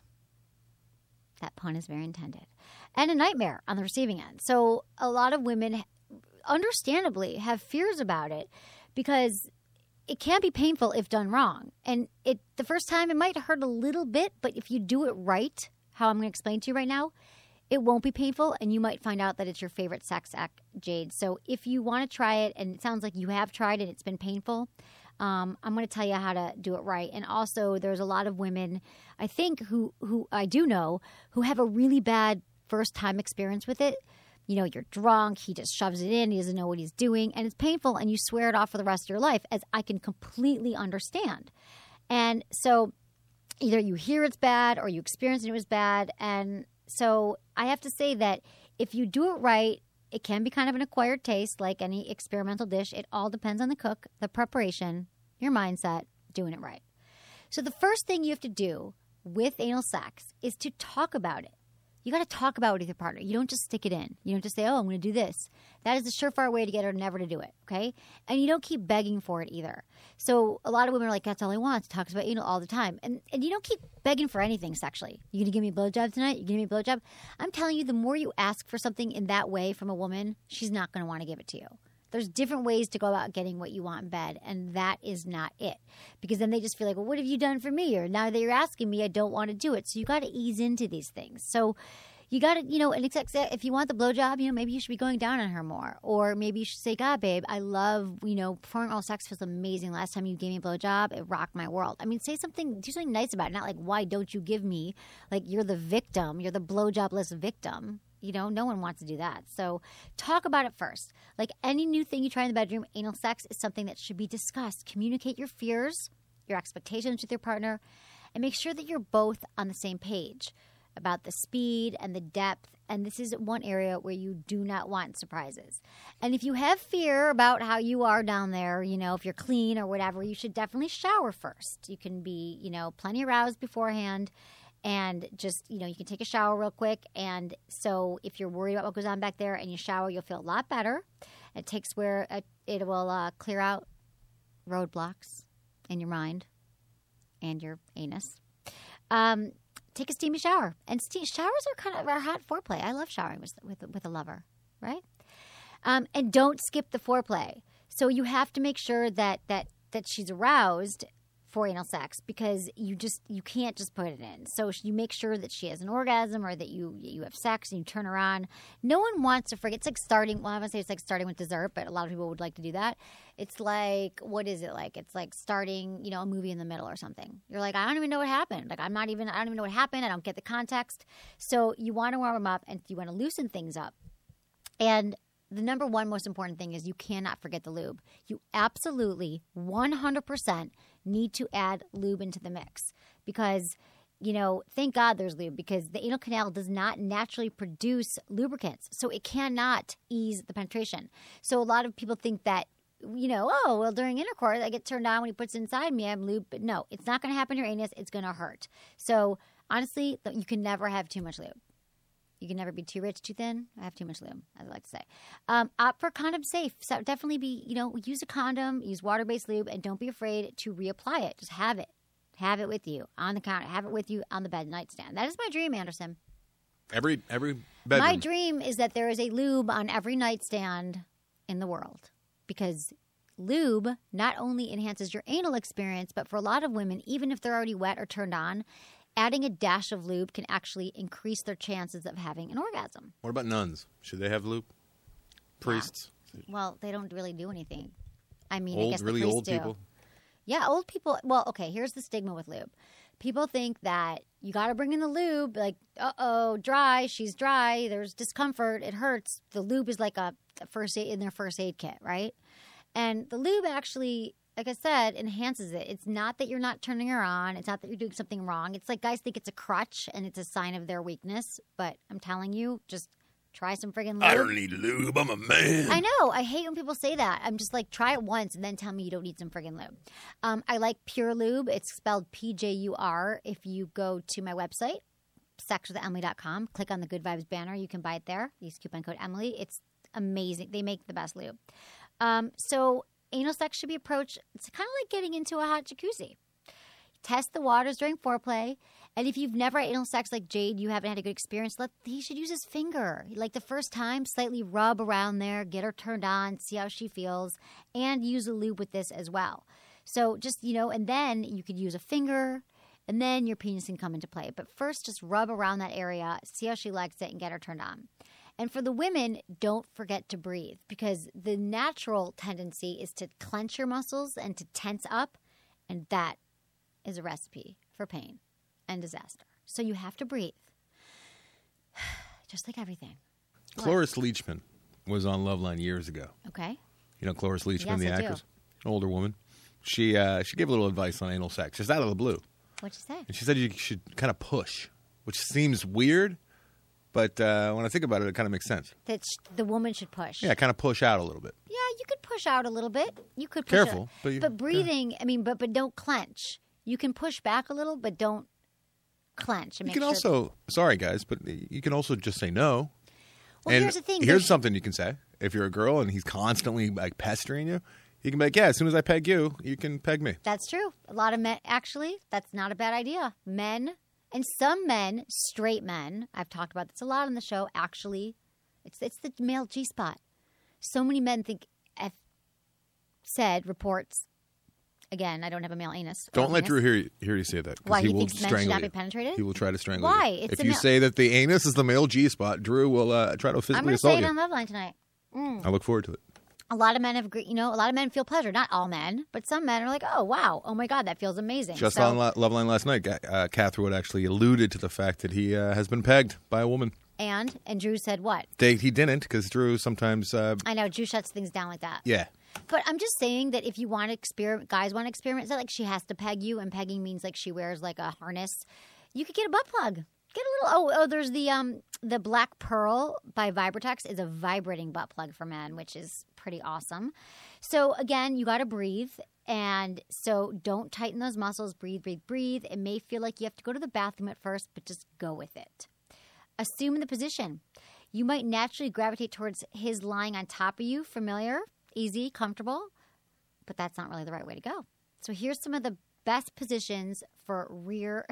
That pun is very intended. And a nightmare on the receiving end. So a lot of women, understandably, have fears about it because it can be painful if done wrong. And it the first time it might hurt a little bit, but if you do it right, how I'm going to explain to you right now, it won't be painful, and you might find out that it's your favorite sex act, Jade. So if you want to try it, and it sounds like you have tried it, it's been painful, um, I'm going to tell you how to do it right. And also, there's a lot of women, I think, who, who I do know, who have a really bad first-time experience with it. You know, you're drunk, he just shoves it in, he doesn't know what he's doing, and it's painful, and you swear it off for the rest of your life, as I can completely understand. And so either you hear it's bad or you experience it was bad, and so I have to say that if you do it right, it can be kind of an acquired taste like any experimental dish. It all depends on the cook, the preparation, your mindset, doing it right. So the first thing you have to do with anal sex is to talk about it. You got to talk about it with your partner. You don't just stick it in. You don't just say, oh, I'm going to do this. That is a surefire way to get her never to do it, okay? And you don't keep begging for it either. So a lot of women are like, that's all I want. Talks about anal all the time. And and you don't keep begging for anything sexually. You going to give me a blowjob tonight? You going to give me a blowjob? I'm telling you, the more you ask for something in that way from a woman, she's not going to want to give it to you. There's different ways to go about getting what you want in bed, and that is not it. Because then they just feel like, well, what have you done for me? Or now that you're asking me, I don't want to do it. So you got to ease into these things. So you got to, you know, and if you want the blowjob, you know, maybe you should be going down on her more. Or maybe you should say, God, babe, I love, you know, performing oral sex feels amazing. Last time you gave me a blowjob, it rocked my world. I mean, say something, do something nice about it. Not like, why don't you give me? Like, you're the victim. You're the blowjobless victim. You know, no one wants to do that. So talk about it first. Like any new thing you try in the bedroom, anal sex is something that should be discussed. Communicate your fears, your expectations with your partner, and make sure that you're both on the same page about the speed and the depth. And this is one area where you do not want surprises. And if you have fear about how you are down there, you know, if you're clean or whatever, you should definitely shower first. You can be, you know, plenty aroused beforehand. And just, you know, you can take a shower real quick. And so if you're worried about what goes on back there and you shower, you'll feel a lot better. It takes where it, it will uh, clear out roadblocks in your mind and your anus. Um, take a steamy shower. And ste- showers are kind of our hot foreplay. I love showering with with, with a lover, right? Um, and don't skip the foreplay. So you have to make sure that that that she's aroused for anal sex, because you just you can't just put it in. So you make sure that she has an orgasm, or that you you have sex and you turn her on. No one wants to forget. It's like starting. Well, I want to say it's like starting with dessert, but a lot of people would like to do that. It's like, what is it like? It's like starting, you know, a movie in the middle or something. You're like, I don't even know what happened. Like I'm not even. I don't even know what happened. I don't get the context. So you want to warm them up and you want to loosen things up. And the number one most important thing is you cannot forget the lube. You absolutely one hundred percent need to add lube into the mix, because, you know, thank God there's lube, because the anal canal does not naturally produce lubricants. So it cannot ease the penetration. So a lot of people think that, you know, oh, well, during intercourse, I get turned on when he puts it inside me, I'm lube. But no, it's not going to happen in your anus. It's going to hurt. So honestly, you can never have too much lube. You can never be too rich, too thin. I have too much lube, I like to say. Um, opt for condom safe. So definitely be, you know, use a condom, use water-based lube, and don't be afraid to reapply it. Just have it. Have it with you on the counter. Have it with you on the bed nightstand. That is my dream, Anderson. Every every bedroom. My dream is that there is a lube on every nightstand in the world, because lube not only enhances your anal experience, but for a lot of women, even if they're already wet or turned on, adding a dash of lube can actually increase their chances of having an orgasm. What about nuns? Should they have lube? Priests? Yeah. Well, they don't really do anything. I mean, old, I guess really the priests old do. people? Yeah, old people. Well, okay, here's the stigma with lube. people think that you got to bring in the lube. Like, uh-oh, dry. She's dry. There's discomfort. It hurts. The lube is like a first aid in their first aid kit, right? And the lube actually, like I said, enhances it. It's not that you're not turning her on. It's not that you're doing something wrong. It's like guys think it's a crutch and it's a sign of their weakness. But I'm telling you, just try some friggin' lube. I don't need lube. I'm a man. I know. I hate when people say that. I'm just like, try it once and then tell me you don't need some friggin' lube. Um, I like Pure Lube. It's spelled P J U R. If you go to my website, sex with emily dot com, click on the Good Vibes banner. You can buy it there. Use coupon code Emily. It's amazing. They make the best lube. Um, so anal sex should be approached. It's kind of like getting into a hot jacuzzi. Test the waters during foreplay. And if you've never had anal sex like Jade, you haven't had a good experience, let he should use his finger. Like the first time, slightly rub around there, get her turned on, see how she feels, and use a lube with this as well. So just, you know, and then you could use a finger, and then your penis can come into play. But first, just rub around that area, see how she likes it, and get her turned on. And for the women, don't forget to breathe, because the natural tendency is to clench your muscles and to tense up, and that is a recipe for pain and disaster. So you have to breathe. Just like everything. Cloris Leachman was on Loveline years ago. Okay. You know Cloris Leachman, Yes, the I do. actress? An older woman. She uh, she gave a little advice on anal sex, just out of the blue. What'd you say? And she said you should kind of push, which seems weird, but uh, when I think about it, it kind of makes sense. That sh- the woman should push. Yeah, kind of push out a little bit. Yeah, you could push out a little bit. You could push Careful, out. but you- but breathing, I mean, but but don't clench. You can push back a little, but don't clench. And You make can sure also, sorry guys, but you can also just say no. Well, and here's the thing. Here's There's- something you can say. If you're a girl and he's constantly like pestering you, you can be like, yeah, as soon as I peg you, you can peg me. That's true. A lot of men, actually, that's not a bad idea. Men, and some men, straight men, I've talked about this a lot on the show, actually, it's it's the male G-spot. So many men think, I've said, reports, again, I don't have a male anus. Don't or let penis. Drew hear, hear you say that. 'cause Why, he he will thinks men should strangle not you. be penetrated? He will try to strangle Why? you. It's if the you male- say that the anus is the male G-spot, Drew will uh, try to I'm physically going to say assault it you. on Loveline tonight. I look forward to it. A lot of men have, agree- you know, a lot of men feel pleasure. Not all men, but some men are like, oh, wow, oh my God, that feels amazing. Just So- on Lo- Loveline last night, uh, Catherwood actually alluded to the fact that he uh, has been pegged by a woman. And, and Drew said what? They, he didn't, because Drew sometimes, uh, I know, Drew shuts things down like that. yeah. But I'm just saying that if you want to experiment, guys want to experiment, it's not like she has to peg you, and pegging means like she wears like a harness. You could get a butt plug. Get a little, oh, oh there's the um the Black Pearl by Vibratex is a vibrating butt plug for men, which is pretty awesome. So again, you got to breathe. And so don't tighten those muscles. Breathe, breathe, breathe. It may feel like you have to go to the bathroom at first, but just go with it. Assume the position. You might naturally gravitate towards his lying on top of you. Familiar, easy, comfortable. But that's not really the right way to go. So here's some of the best positions for rear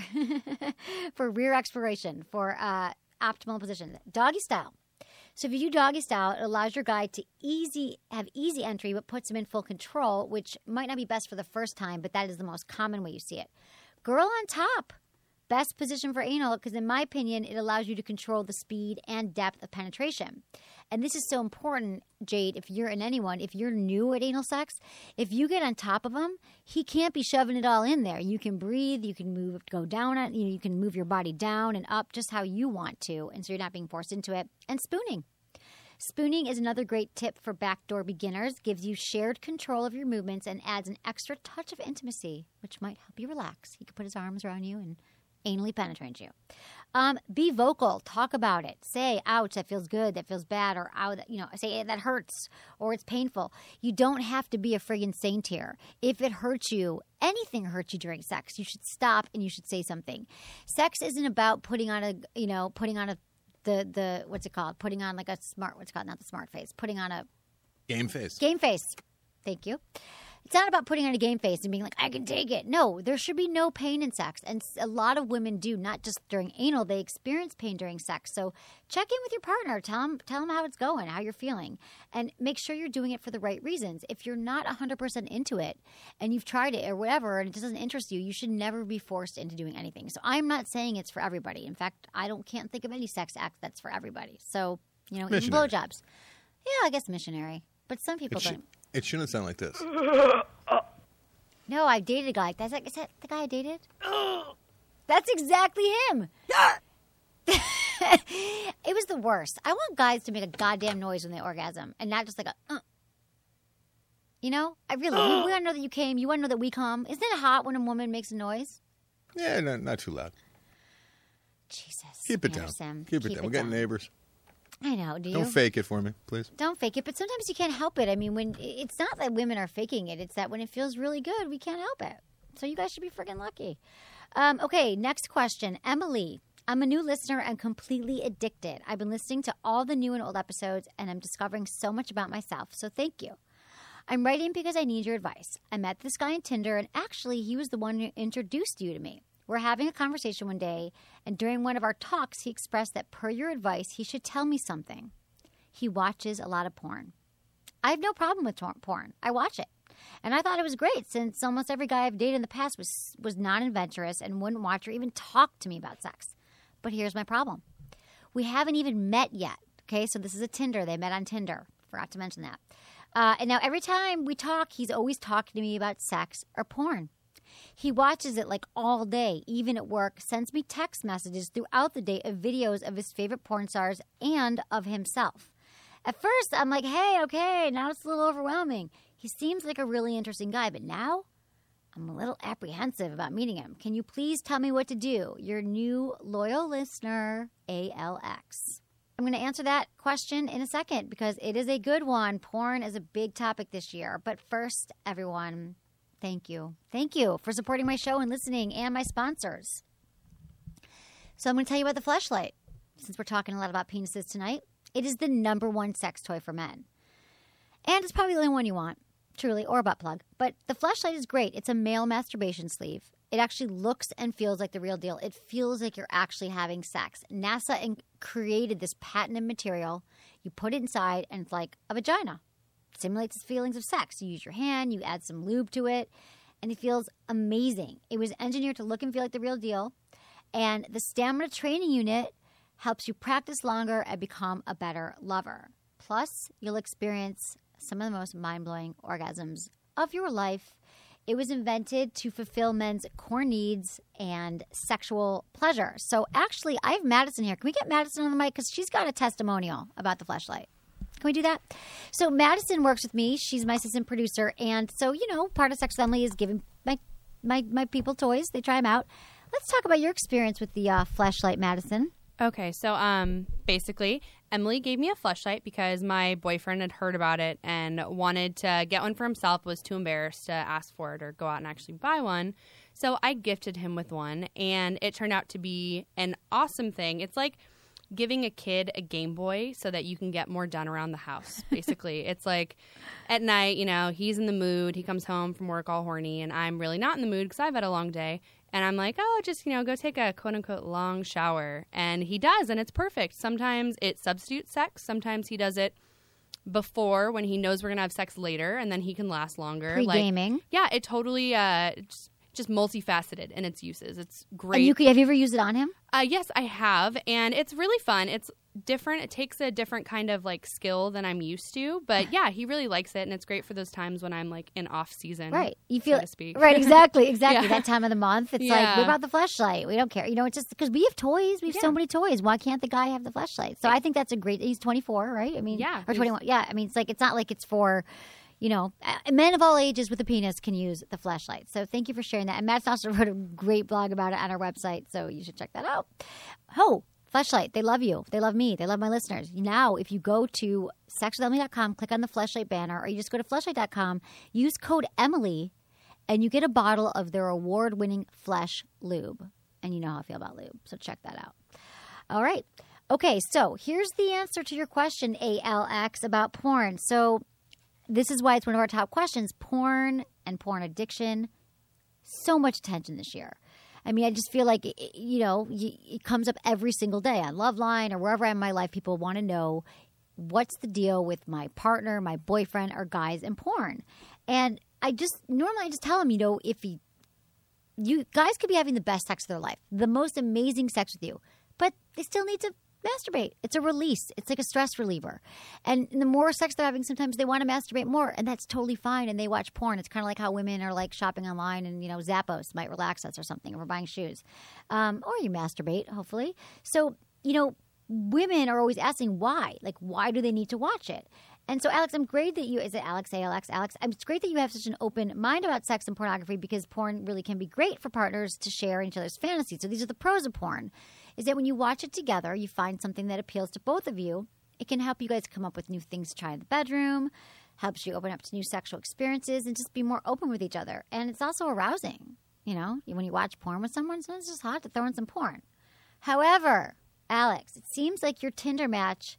for rear exploration, for uh, optimal position. Doggy style. So if you do doggy style, it allows your guy to easy have easy entry, but puts him in full control, which might not be best for the first time, but that is the most common way you see it. Girl on top. Best position for anal because, in my opinion, it allows you to control the speed and depth of penetration. And this is so important, Jade, if you're in anyone, if you're new at anal sex, if you get on top of him, he can't be shoving it all in there. You can breathe, you can move, go down, on, you know, you can move your body down and up just how you want to, and so you're not being forced into it. And spooning. Spooning is another great tip for backdoor beginners, gives you shared control of your movements, and adds an extra touch of intimacy, which might help you relax. He could put his arms around you and anally penetrate you. Um, be vocal. Talk about it. Say, ouch, that feels good, that feels bad, or ow, that, you know, say that hurts, or it's painful. You don't have to be a friggin' saint here. If it hurts you, anything hurts you during sex, you should stop and you should say something. Sex isn't about putting on a, you know, putting on a, the, the, what's it called? Putting on like a smart, what's it called? Not the smart face. Putting on a Game face. game face. Thank you. It's not about putting on a game face and being like, I can take it. No, there should be no pain in sex. And a lot of women do, not just during anal, they experience pain during sex. So check in with your partner. Tell them, tell them how it's going, how you're feeling. And make sure you're doing it for the right reasons. If you're not one hundred percent into it and you've tried it or whatever and it doesn't interest you, you should never be forced into doing anything. So I'm not saying it's for everybody. In fact, I don't can't think of any sex act that's for everybody. So, you know, even Missionary. blowjobs. Yeah, I guess missionary. But some people It, sh- don't. it shouldn't sound like this. No, I dated a guy like that. Is that, is that the guy I dated? That's exactly him. It was the worst. I want guys to make a goddamn noise when they orgasm and not just like a, uh. You know? I really, we, we want to know that you came. You want to know that we come. Isn't it hot when a woman makes a noise? Yeah, not, not too loud. Jesus. Keep it Anderson. down. Keep it Keep down. it We're getting down. neighbors. I know. Do you? Don't fake it for me, please. Don't fake it, but sometimes you can't help it. I mean, when it's not that women are faking it, it's that when it feels really good, we can't help it. So you guys should be freaking lucky. Um, okay, next question. Emily, I'm a new listener and completely addicted. I've been listening to all the new and old episodes, and I'm discovering so much about myself, so thank you. I'm writing because I need your advice. I met this guy on Tinder, and actually, he was the one who introduced you to me. We're having a conversation one day, and during one of our talks, he expressed that per your advice, he should tell me something. He watches a lot of porn. I have no problem with tor- porn. I watch it. And I thought it was great since almost every guy I've dated in the past was was non-adventurous and wouldn't watch or even talk to me about sex. But here's my problem. We haven't even met yet. Okay, so this is a Tinder. They met on Tinder. Forgot to mention that. Uh, and now every time we talk, he's always talking to me about sex or porn. He watches it like all day, even at work, sends me text messages throughout the day of videos of his favorite porn stars and of himself. At first, I'm like, hey, okay, now it's a little overwhelming. He seems like a really interesting guy, but now I'm a little apprehensive about meeting him. Can you please tell me what to do? Your new loyal listener, A L X. I'm going to answer that question in a second because it is a good one. Porn is a big topic this year. But first, everyone, thank you. Thank you for supporting my show and listening and my sponsors. So I'm going to tell you about the Fleshlight. Since we're talking a lot about penises tonight, it is the number one sex toy for men. And it's probably the only one you want, truly, or a butt plug. But the Fleshlight is great. It's a male masturbation sleeve. It actually looks and feels like the real deal. It feels like you're actually having sex. NASA in- created this patented material. You put it inside, and it's like a vagina. It simulates the feelings of sex. You use your hand, you add some lube to it, and it feels amazing. It was engineered to look and feel like the real deal. And the Stamina Training Unit helps you practice longer and become a better lover. Plus, you'll experience some of the most mind-blowing orgasms of your life. It was invented to fulfill men's core needs and sexual pleasure. So actually, I have Madison here. Can we get Madison on the mic? Because she's got a testimonial about the Fleshlight. Can we do that? So Madison works with me. She's my assistant producer. And so, you know, part of Sex with Emily is giving my, my, my people toys. They try them out. Let's talk about your experience with the uh, Fleshlight, Madison. Okay, so um, basically, Emily gave me a Fleshlight because my boyfriend had heard about it and wanted to get one for himself, was too embarrassed to ask for it or go out and actually buy one. So I gifted him with one, and it turned out to be an awesome thing. It's like giving a kid a Game Boy so that you can get more done around the house, basically. It's like at night, you know, he's in the mood. He comes home from work all horny, and I'm really not in the mood because I've had a long day. And I'm like, oh, just, you know, go take a quote-unquote long shower. And he does, and it's perfect. Sometimes it substitutes sex. Sometimes he does it before when he knows we're going to have sex later, and then he can last longer. Pre-gaming. Like, yeah, it totally uh, just, just multifaceted in its uses. It's great. And you could, have you ever used it on him? Uh, yes, I have, and it's really fun. It's different. It takes a different kind of, like, skill than I'm used to. But, yeah, he really likes it, and it's great for those times when I'm, like, in off-season, right. You feel so to speak. Right, exactly, exactly. Yeah. That time of the month, it's Yeah. like, what about the Fleshlight? We don't care. You know, it's just because we have toys. We have Yeah. so many toys. Why can't the guy have the Fleshlight? So I think that's a great, he's twenty-four, right? I mean, Yeah, or he's- twenty-one. Yeah, I mean, it's like, it's not like it's for, you know, uh, men of all ages with a penis can use the Fleshlight. So thank you for sharing that. And Matt also wrote a great blog about it on our website, so you should check that out. Oh, Fleshlight, they love you. They love me. They love my listeners. Now, if you go to sex with emily dot com, click on the Fleshlight banner, or you just go to fleshlight dot com, use code Emily, and you get a bottle of their award-winning Flesh Lube. And you know how I feel about lube, so check that out. All right. Okay, so here's the answer to your question, A L X, about porn. So this is why it's one of our top questions. Porn and porn addiction. So much attention this year. I mean, I just feel like, you know, it comes up every single day on Loveline or wherever I'm in my life. People want to know what's the deal with my partner, my boyfriend, or guys in porn. And I just, normally I just tell them, you know, if he, you guys could be having the best sex of their life, the most amazing sex with you, but they still need to masturbate. It's a release. It's like a stress reliever. And the more sex they're having, sometimes they want to masturbate more, and that's totally fine. And they watch porn. It's kind of like how women are like shopping online, and you know, Zappos might relax us or something, or we're buying shoes, um, or you masturbate, hopefully. So you know, women are always asking why. Like, why do they need to watch it? And so, Alex, I'm great that you, is it Alex, A L X, Alex? It's great that you have such an open mind about sex and pornography, because porn really can be great for partners to share in each other's fantasies. So these are the pros of porn, is that when you watch it together, you find something that appeals to both of you. It can help you guys come up with new things to try in the bedroom, helps you open up to new sexual experiences, and just be more open with each other. And it's also arousing, you know? When you watch porn with someone, so it's just hot to throw in some porn. However, Alex, it seems like your Tinder match,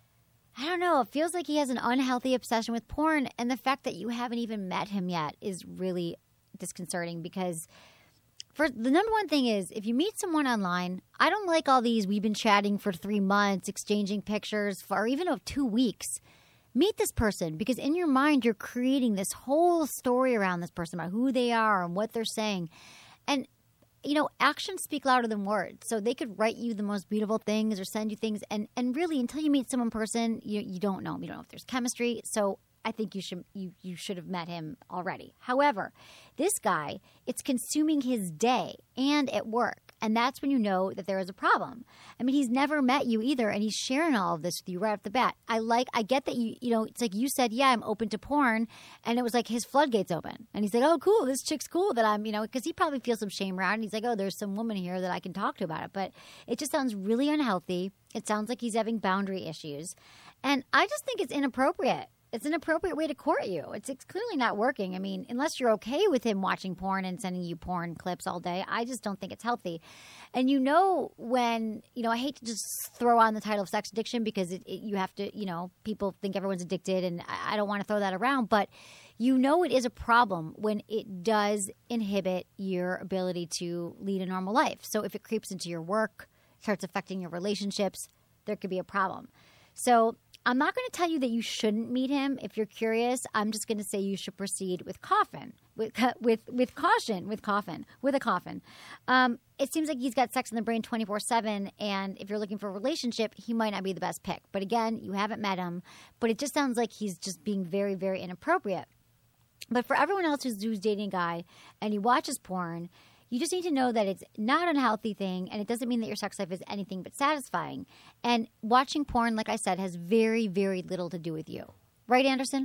I don't know, it feels like he has an unhealthy obsession with porn, and the fact that you haven't even met him yet is really disconcerting, because for the number one thing is, if you meet someone online, I don't like all these, we've been chatting for three months, exchanging pictures for even of two weeks. Meet this person, because in your mind, you're creating this whole story around this person about who they are and what they're saying. And you know, actions speak louder than words. So they could write you the most beautiful things or send you things. And, and really, until you meet someone in person, you, you don't know. You don't know if there's chemistry. So I think you should you, you should have met him already. However, this guy, it's consuming his day and at work. And that's when you know that there is a problem. I mean, he's never met you either, and he's sharing all of this with you right off the bat. I like, I get that you, you know, it's like you said, yeah, I'm open to porn, and it was like his floodgates open. And he's like, oh, cool, this chick's cool that I'm, you know, because he probably feels some shame around, and he's like, oh, there's some woman here that I can talk to about it. But it just sounds really unhealthy. It sounds like he's having boundary issues. And I just think it's inappropriate. It's an appropriate way to court you. It's, it's clearly not working. I mean, unless you're okay with him watching porn and sending you porn clips all day, I just don't think it's healthy. And you know when, you know, I hate to just throw on the title of sex addiction, because it, it, you have to, you know, people think everyone's addicted, and I, I don't want to throw that around. But you know it is a problem when it does inhibit your ability to lead a normal life. So if it creeps into your work, starts affecting your relationships, there could be a problem. So I'm not going to tell you that you shouldn't meet him. If you're curious, I'm just going to say you should proceed with coffin, with with with caution, with coffin, with a coffin. Um, it seems like he's got sex in the brain twenty-four seven, and if you're looking for a relationship, he might not be the best pick. But again, you haven't met him, but it just sounds like he's just being very, very inappropriate. But for everyone else who's, who's dating a guy and he watches porn, you just need to know that it's not an unhealthy thing, and it doesn't mean that your sex life is anything but satisfying. And watching porn, like I said, has very, very little to do with you. Right, Anderson?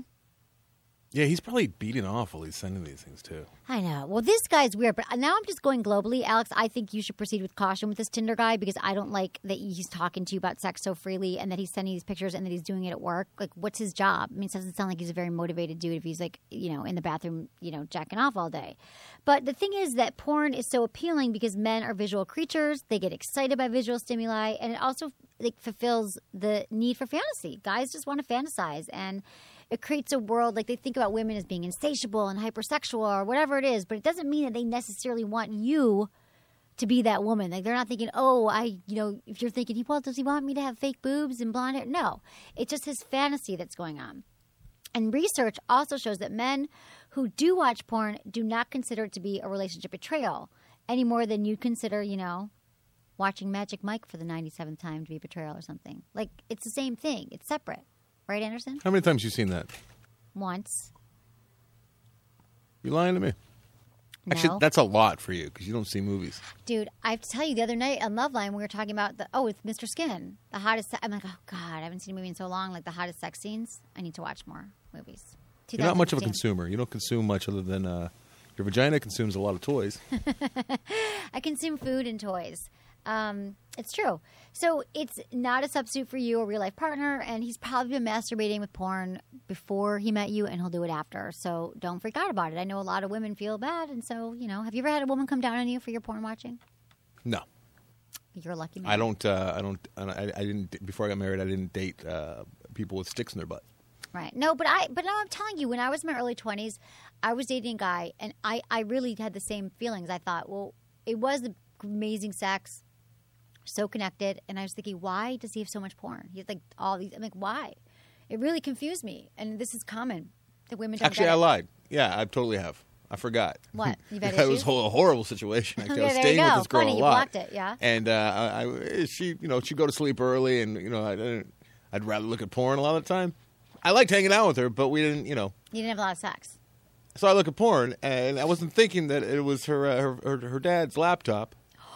Yeah, he's probably beating off while he's sending these things, too. I know. Well, this guy's weird, but now I'm just going globally. Alex, I think you should proceed with caution with this Tinder guy, because I don't like that he's talking to you about sex so freely, and that he's sending these pictures, and that he's doing it at work. Like, what's his job? I mean, it doesn't sound like he's a very motivated dude if he's, like, you know, in the bathroom, you know, jacking off all day. But the thing is that porn is so appealing because men are visual creatures. They get excited by visual stimuli, and it also like, fulfills the need for fantasy. Guys just want to fantasize, and it creates a world, like they think about women as being insatiable and hypersexual or whatever it is, but it doesn't mean that they necessarily want you to be that woman. Like they're not thinking, oh, I, you know, if you're thinking, well, does he want me to have fake boobs and blonde hair? No, it's just his fantasy that's going on. And research also shows that men who do watch porn do not consider it to be a relationship betrayal any more than you consider, you know, watching Magic Mike for the ninety-seventh time to be betrayal or something. Like, it's the same thing. It's separate. Right, Anderson? How many times have you seen that? Once. You lying to me? No. Actually, that's a lot for you because you don't see movies. Dude, I have to tell you, the other night on Loveline, we were talking about, the oh, with Mister Skin, the hottest, se- I'm like, oh, God, I haven't seen a movie in so long, like the hottest sex scenes. I need to watch more movies. You're not much of a consumer. You don't consume much other than uh, your vagina consumes a lot of toys. I consume food and toys. Um, it's true. So it's not a substitute for you, a real life partner, and he's probably been masturbating with porn before he met you, and he'll do it after. So don't freak out about it. I know a lot of women feel bad, and so, you know, have you ever had a woman come down on you for your porn watching? No. You're a lucky man. I don't, uh, I don't, I, I didn't, before I got married, I didn't date uh, people with sticks in their butt. Right. No, but I, but now I'm telling you, when I was in my early twenties, I was dating a guy, and I, I really had the same feelings. I thought, well, it was amazing sex. So connected, and I was thinking, why does he have so much porn? He's like all these. I'm like, why? It really confused me, and this is common. The women don't actually, get I it. lied. Yeah, I totally have. I forgot. What? You've had It was issues? a whole- horrible situation. Actually, I was Okay, there staying you with go. this girl Funny, a you lot. blocked it, yeah. And uh, I, I, she, you know, she'd go to sleep early, and you know, I didn't, I'd rather look at porn a lot of the time. I liked hanging out with her, but we didn't, you know. You didn't have a lot of sex. So I look at porn, and I wasn't thinking that it was her uh, her, her, her dad's laptop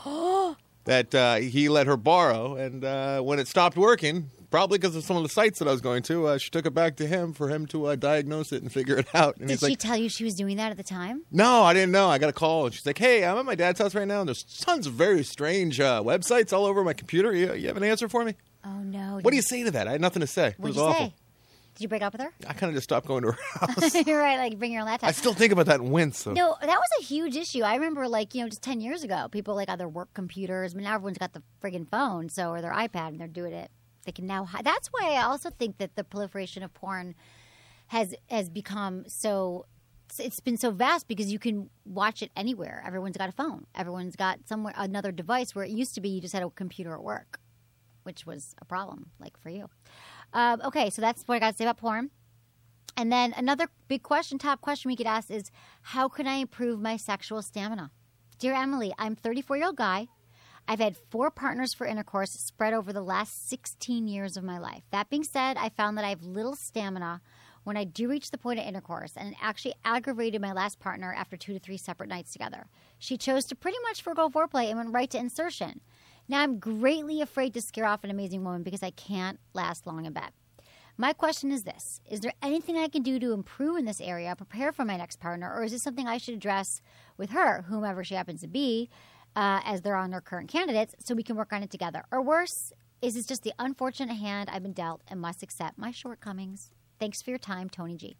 that uh, he let her borrow. And uh, when it stopped working, probably because of some of the sites that I was going to, uh, she took it back to him for him to uh, diagnose it and figure it out. And Did he's she like, tell you she was doing that at the time? no, I didn't know. I got a call, and she's like, hey, I'm at my dad's house right now, and there's tons of very strange uh, websites all over my computer. You, you have an answer for me? Oh, no. What do you say to that? I had nothing to say. It What was did you awful. say? Did you break up with her? I kind of just stopped going to her house. You're right, like bring your own laptop. I still think about that and wince. So. No, that was a huge issue. I remember, like, you know, just ten years ago, people, like, on their work computers. I mean, now everyone's got the friggin' phone, so, or their iPad, and they're doing it. They can now hide. That's why I also think that the proliferation of porn has has become so, it's been so vast because you can watch it anywhere. Everyone's got a phone. Everyone's got somewhere, another device, where it used to be you just had a computer at work, which was a problem, like, for you. Um, okay, so that's what I got to say about porn. And then another big question, top question we could ask is, how can I improve my sexual stamina? Dear Emily, I'm a thirty-four-year-old guy. I've had four partners for intercourse spread over the last sixteen years of my life. That being said, I found that I have little stamina when I do reach the point of intercourse, and it actually aggravated my last partner after two to three separate nights together. She chose to pretty much forgo foreplay and went right to insertion. Now I'm greatly afraid to scare off an amazing woman because I can't last long in bed. My question is this. Is there anything I can do to improve in this area, prepare for my next partner, or is this something I should address with her, whomever she happens to be, uh, as they're on their current candidates, so we can work on it together? Or worse, is this just the unfortunate hand I've been dealt and must accept my shortcomings? Thanks for your time, Tony G.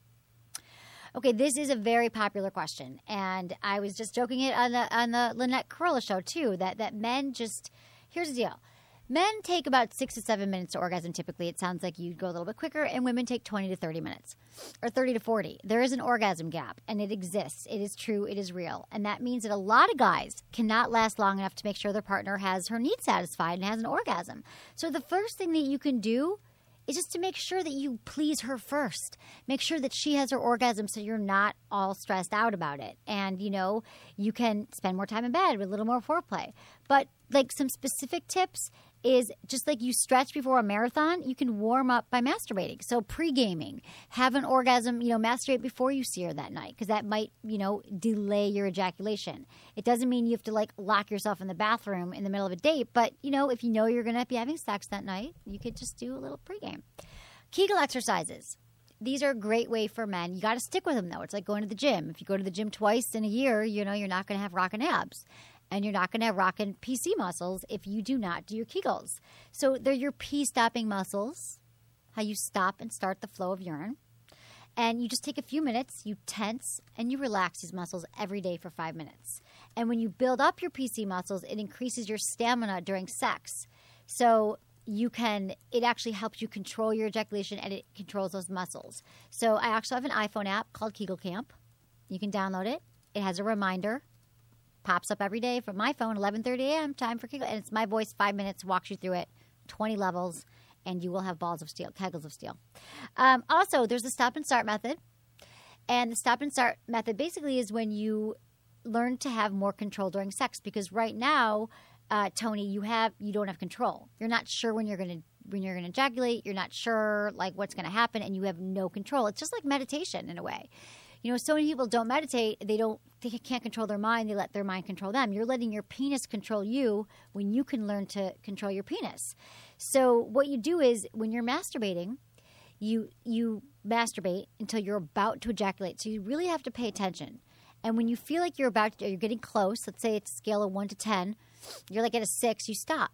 Okay, this is a very popular question, and I was just joking it on the on the Lynette Carolla show, too, that, that men just – here's the deal. Men take about six to seven minutes to orgasm typically. It sounds like you go a little bit quicker, and women take twenty to thirty minutes, or thirty to forty. There is an orgasm gap, and it exists. It is true. It is real. And that means that a lot of guys cannot last long enough to make sure their partner has her needs satisfied and has an orgasm. So the first thing that you can do is just to make sure that you please her first. Make sure that she has her orgasm so you're not all stressed out about it. And, you know, you can spend more time in bed with a little more foreplay. But, like, some specific tips is just like you stretch before a marathon, you can warm up by masturbating. So pre-gaming, have an orgasm, you know, masturbate before you see her that night, because that might, you know, delay your ejaculation. It doesn't mean you have to, like, lock yourself in the bathroom in the middle of a date, but, you know, if you know you're going to be having sex that night, you could just do a little pre-game. Kegel exercises. These are a great way for men. You got to stick with them, though. It's like going to the gym. If you go to the gym twice in a year, you know, you're not going to have rockin' abs. And you're not going to have rockin' P C muscles if you do not do your Kegels. So they're your pee-stopping muscles, how you stop and start the flow of urine. And you just take a few minutes, you tense, and you relax these muscles every day for five minutes. And when you build up your P C muscles, it increases your stamina during sex. So you can, it actually helps you control your ejaculation, and it controls those muscles. So I actually have an iPhone app called Kegel Camp. You can download it. It has a reminder. Pops up every day from my phone, eleven thirty a.m., time for Kegel. And it's my voice, five minutes, walks you through it, twenty levels, and you will have balls of steel, kegels of steel. Um, also, there's the stop and start method. And the stop and start method basically is when you learn to have more control during sex. Because right now, uh, Tony, you have you don't have control. You're not sure when you're going to when you're going to ejaculate. You're not sure, like, what's going to happen, and you have no control. It's just like meditation in a way. You know, so many people don't meditate. They don't. They can't control their mind. They let their mind control them. You're letting your penis control you when you can learn to control your penis. So what you do is when you're masturbating, you you masturbate until you're about to ejaculate. So you really have to pay attention. And when you feel like you're about to, you're getting close, let's say it's a scale of one to ten, you're like at a six, you stop.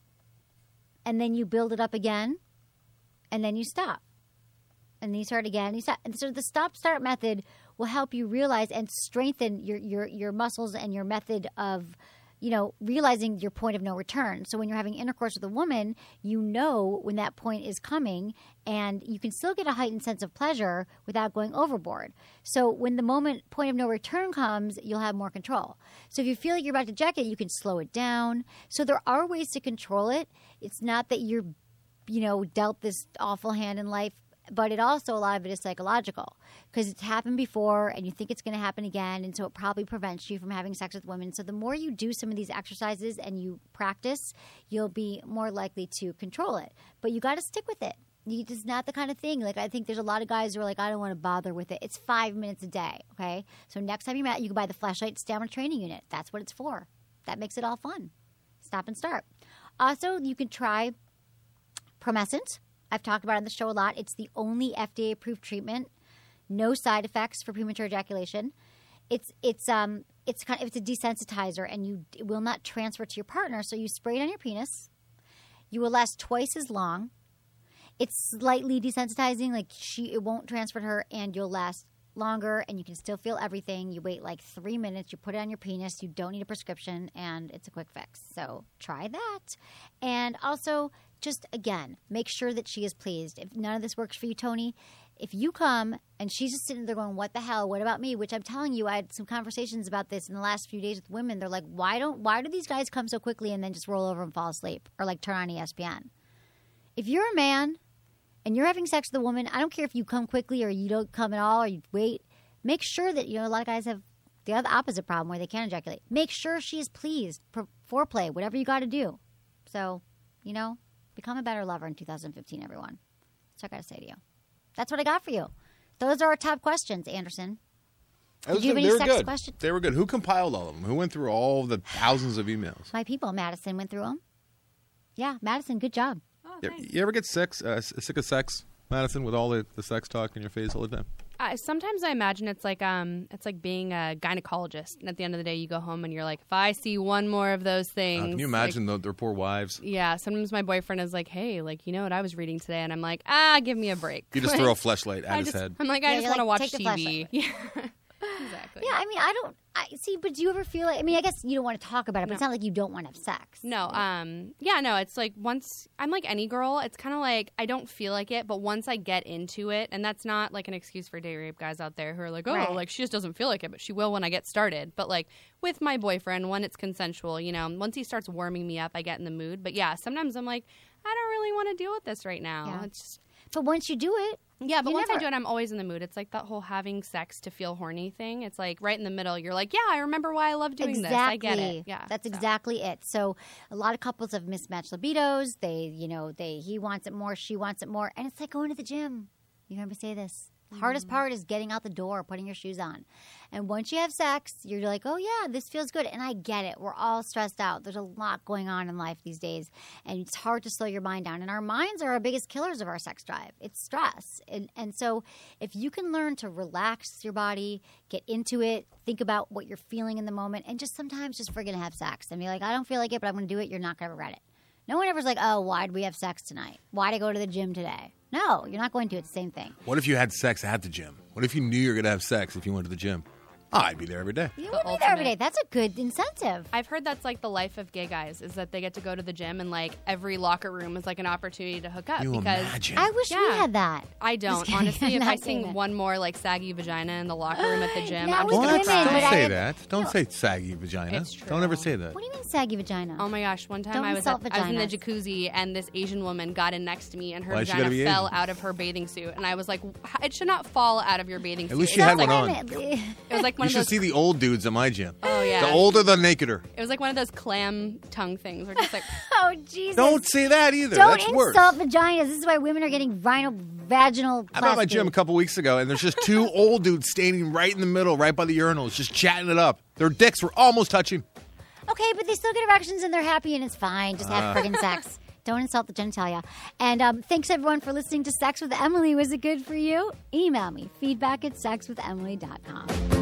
And then you build it up again, and then you stop. And then you start again. You stop. And so the stop-start method will help you realize and strengthen your, your, your muscles and your method of, you know, realizing your point of no return. So when you're having intercourse with a woman, you know when that point is coming, and you can still get a heightened sense of pleasure without going overboard. So when the moment point of no return comes, you'll have more control. So if you feel like you're about to ejaculate, you can slow it down. So there are ways to control it. It's not that you're, you know, dealt this awful hand in life. but it also, a lot of it is psychological because it's happened before and you think it's going to happen again. And so it probably prevents you from having sex with women. So the more you do some of these exercises and you practice, you'll be more likely to control it. But you got to stick with it. It's just not the kind of thing. Like, I think there's a lot of guys who are like, I don't want to bother with it. It's five minutes a day, okay? So next time you're out, you can buy the Fleshlight Stamina Training Unit. That's what it's for. That makes it all fun. Stop and start. Also, you can try Promescent. I've talked about it on the show a lot. It's the only F D A-approved treatment. No side effects for premature ejaculation. It's it's um it's kind of it's a desensitizer, and you it will not transfer to your partner. So you spray it on your penis. You will last twice as long. It's slightly desensitizing, like she it won't transfer to her, and you'll last longer, and you can still feel everything. You wait like three minutes, you put it on your penis, you don't need a prescription, and it's a quick fix. So try that. And also, just again, make sure that she is pleased. If none of this works for you, Tony, if you come and she's just sitting there going, what the hell, what about me? Which I'm telling you, I had some conversations about this in the last few days with women. They're like, why don't why do these guys come so quickly and then just roll over and fall asleep or like turn on E S P N? If you're a man and you're having sex with a woman, I don't care if you come quickly or you don't come at all or you wait. Make sure that, you know, a lot of guys have the other opposite problem where they can't ejaculate. Make sure she is pleased. Foreplay, whatever you got to do. So, you know, become a better lover in two thousand fifteen, everyone. That's what I got to say to you. That's what I got for you. Those are our top questions, Anderson. Did you have any they were sex good. questions? They were good. Who compiled all of them? Who went through all the thousands of emails? My people. Madison went through them. Yeah, Madison, good job. Oh, You, thanks. you ever get sick, uh, sick of sex, Madison, with all the, the sex talk in your face all the time? Uh, sometimes I imagine it's like um, it's like being a gynecologist, and at the end of the day, you go home and you're like, if I see one more of those things, Uh, can you like, imagine the, their poor wives? yeah. Sometimes my boyfriend is like, hey, like you know what I was reading today, and I'm like, ah, give me a break. You just throw a fleshlight at I his just, head. I'm like, Yeah, I just you're want to like, watch take the T V. Yeah, exactly. Yeah, I mean, I don't I see, but do you ever feel like? I mean, I guess you don't want to talk about it, but No. it's not like you don't want to have sex. No, um, yeah, no, it's like once I'm like any girl, it's kind of like I don't feel like it, but once I get into it, and that's not like an excuse for date rape guys out there who are like, oh, Right. like she just doesn't feel like it, but she will when I get started. But like with my boyfriend, when it's consensual, you know, once he starts warming me up, I get in the mood. But yeah, sometimes I'm like, I don't really want to deal with this right now. Yeah. It's just, But once you do it, yeah, but you once I never- do it, I'm always in the mood. It's like that whole having sex to feel horny thing. It's like right in the middle. You're like, yeah, I remember why I love doing exactly. this. I get it. Yeah, that's so. exactly it. So a lot of couples have mismatched libidos. They, you know, they he wants it more, she wants it more, and it's like going to the gym. You heard me say this. The hardest part is getting out the door, putting your shoes on. And once you have sex, you're like, oh, yeah, this feels good. And I get it. We're all stressed out. There's a lot going on in life these days. And it's hard to slow your mind down. And our minds are our biggest killers of our sex drive. It's stress. And, and so if you can learn to relax your body, get into it, think about what you're feeling in the moment, and just sometimes just friggin' have sex. And be like, I don't feel like it, but I'm going to do it. You're not going to regret it. No one ever's like, oh, why'd we have sex tonight? Why'd I go to the gym today? No, you're not going to. It's the same thing. What if you had sex at the gym? What if you knew you were going to have sex if you went to the gym? Oh, I'd be there every day. You The would be there every day. ultimate. That's a good incentive. I've heard that's like the life of gay guys is that they get to go to the gym and like every locker room is like an opportunity to hook up You because imagine. I wish we Yeah. had that. I don't kidding. honestly. I'm If I not saying see that. one more like saggy vagina in the locker room at the gym, That I'm was just gonna women, cry. but Don't I say had- that. Don't No. say saggy vagina. It's true. Don't ever say that. What do you mean saggy vagina? Oh my gosh! One time Don't I was insult at, I was in the vaginas. jacuzzi and this Asian woman got in next to me and her Why is she vagina gotta be fell Asian? out of her bathing suit and I was like, it should not fall out of your bathing suit. At least It she was had like, one on. It It was like one You of should those. see the old dudes at my gym. Oh yeah. The older, the nakeder. It was like one of those clam tongue things. We're just like, Oh, Jesus. Don't say that either. Don't That's worse. insult vaginas. This is why women are getting vinyl, vaginal I'm at my plastic. gym a couple weeks ago, and there's just two old dudes standing right in the middle, right by the urinals, just chatting it up. Their dicks were almost touching. Okay, but they still get erections and they're happy and it's fine. Just have Uh. friggin' sex. Don't insult the genitalia. And um, thanks, everyone, for listening to Sex with Emily. Was it good for you? Email me, feedback at sex with emily dot com.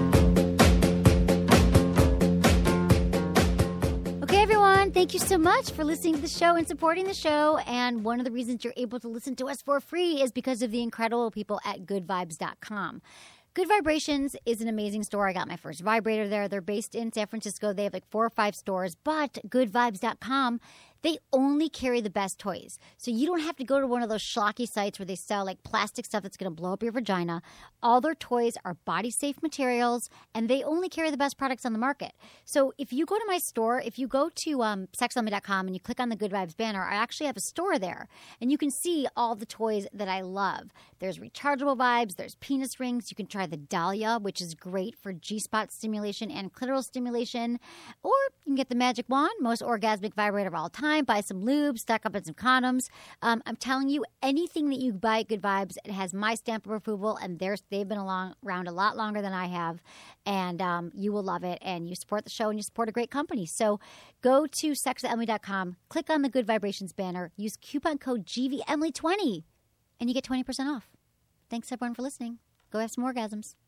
Okay, everyone, thank you so much for listening to the show and supporting the show. And one of the reasons you're able to listen to us for free is because of the incredible people at good vibes dot com. Good Vibrations is an amazing store. I got my first vibrator there. They're based in San Francisco. They have like four or five stores. But good vibes dot com, They only carry the best toys. So you don't have to go to one of those schlocky sites where they sell like plastic stuff that's going to blow up your vagina. All their toys are body-safe materials, and they only carry the best products on the market. So if you go to my store, if you go to um, sex lemon dot com and you click on the Good Vibes banner, I actually have a store there, and you can see all the toys that I love. There's rechargeable vibes, there's penis rings. You can try the Dahlia, which is great for G-spot stimulation and clitoral stimulation. Or you can get the Magic Wand, most orgasmic vibrator of all time. Buy some lube, stock up on some condoms. Um, I'm telling you, anything that you buy at Good Vibes, it has my stamp of approval, and they're, they've been along, around a lot longer than I have, and um, you will love it, and you support the show, and you support a great company. So go to sex with emily dot com, click on the Good Vibrations banner, use coupon code G V Emily twenty, and you get twenty percent off. Thanks, everyone, for listening. Go have some orgasms.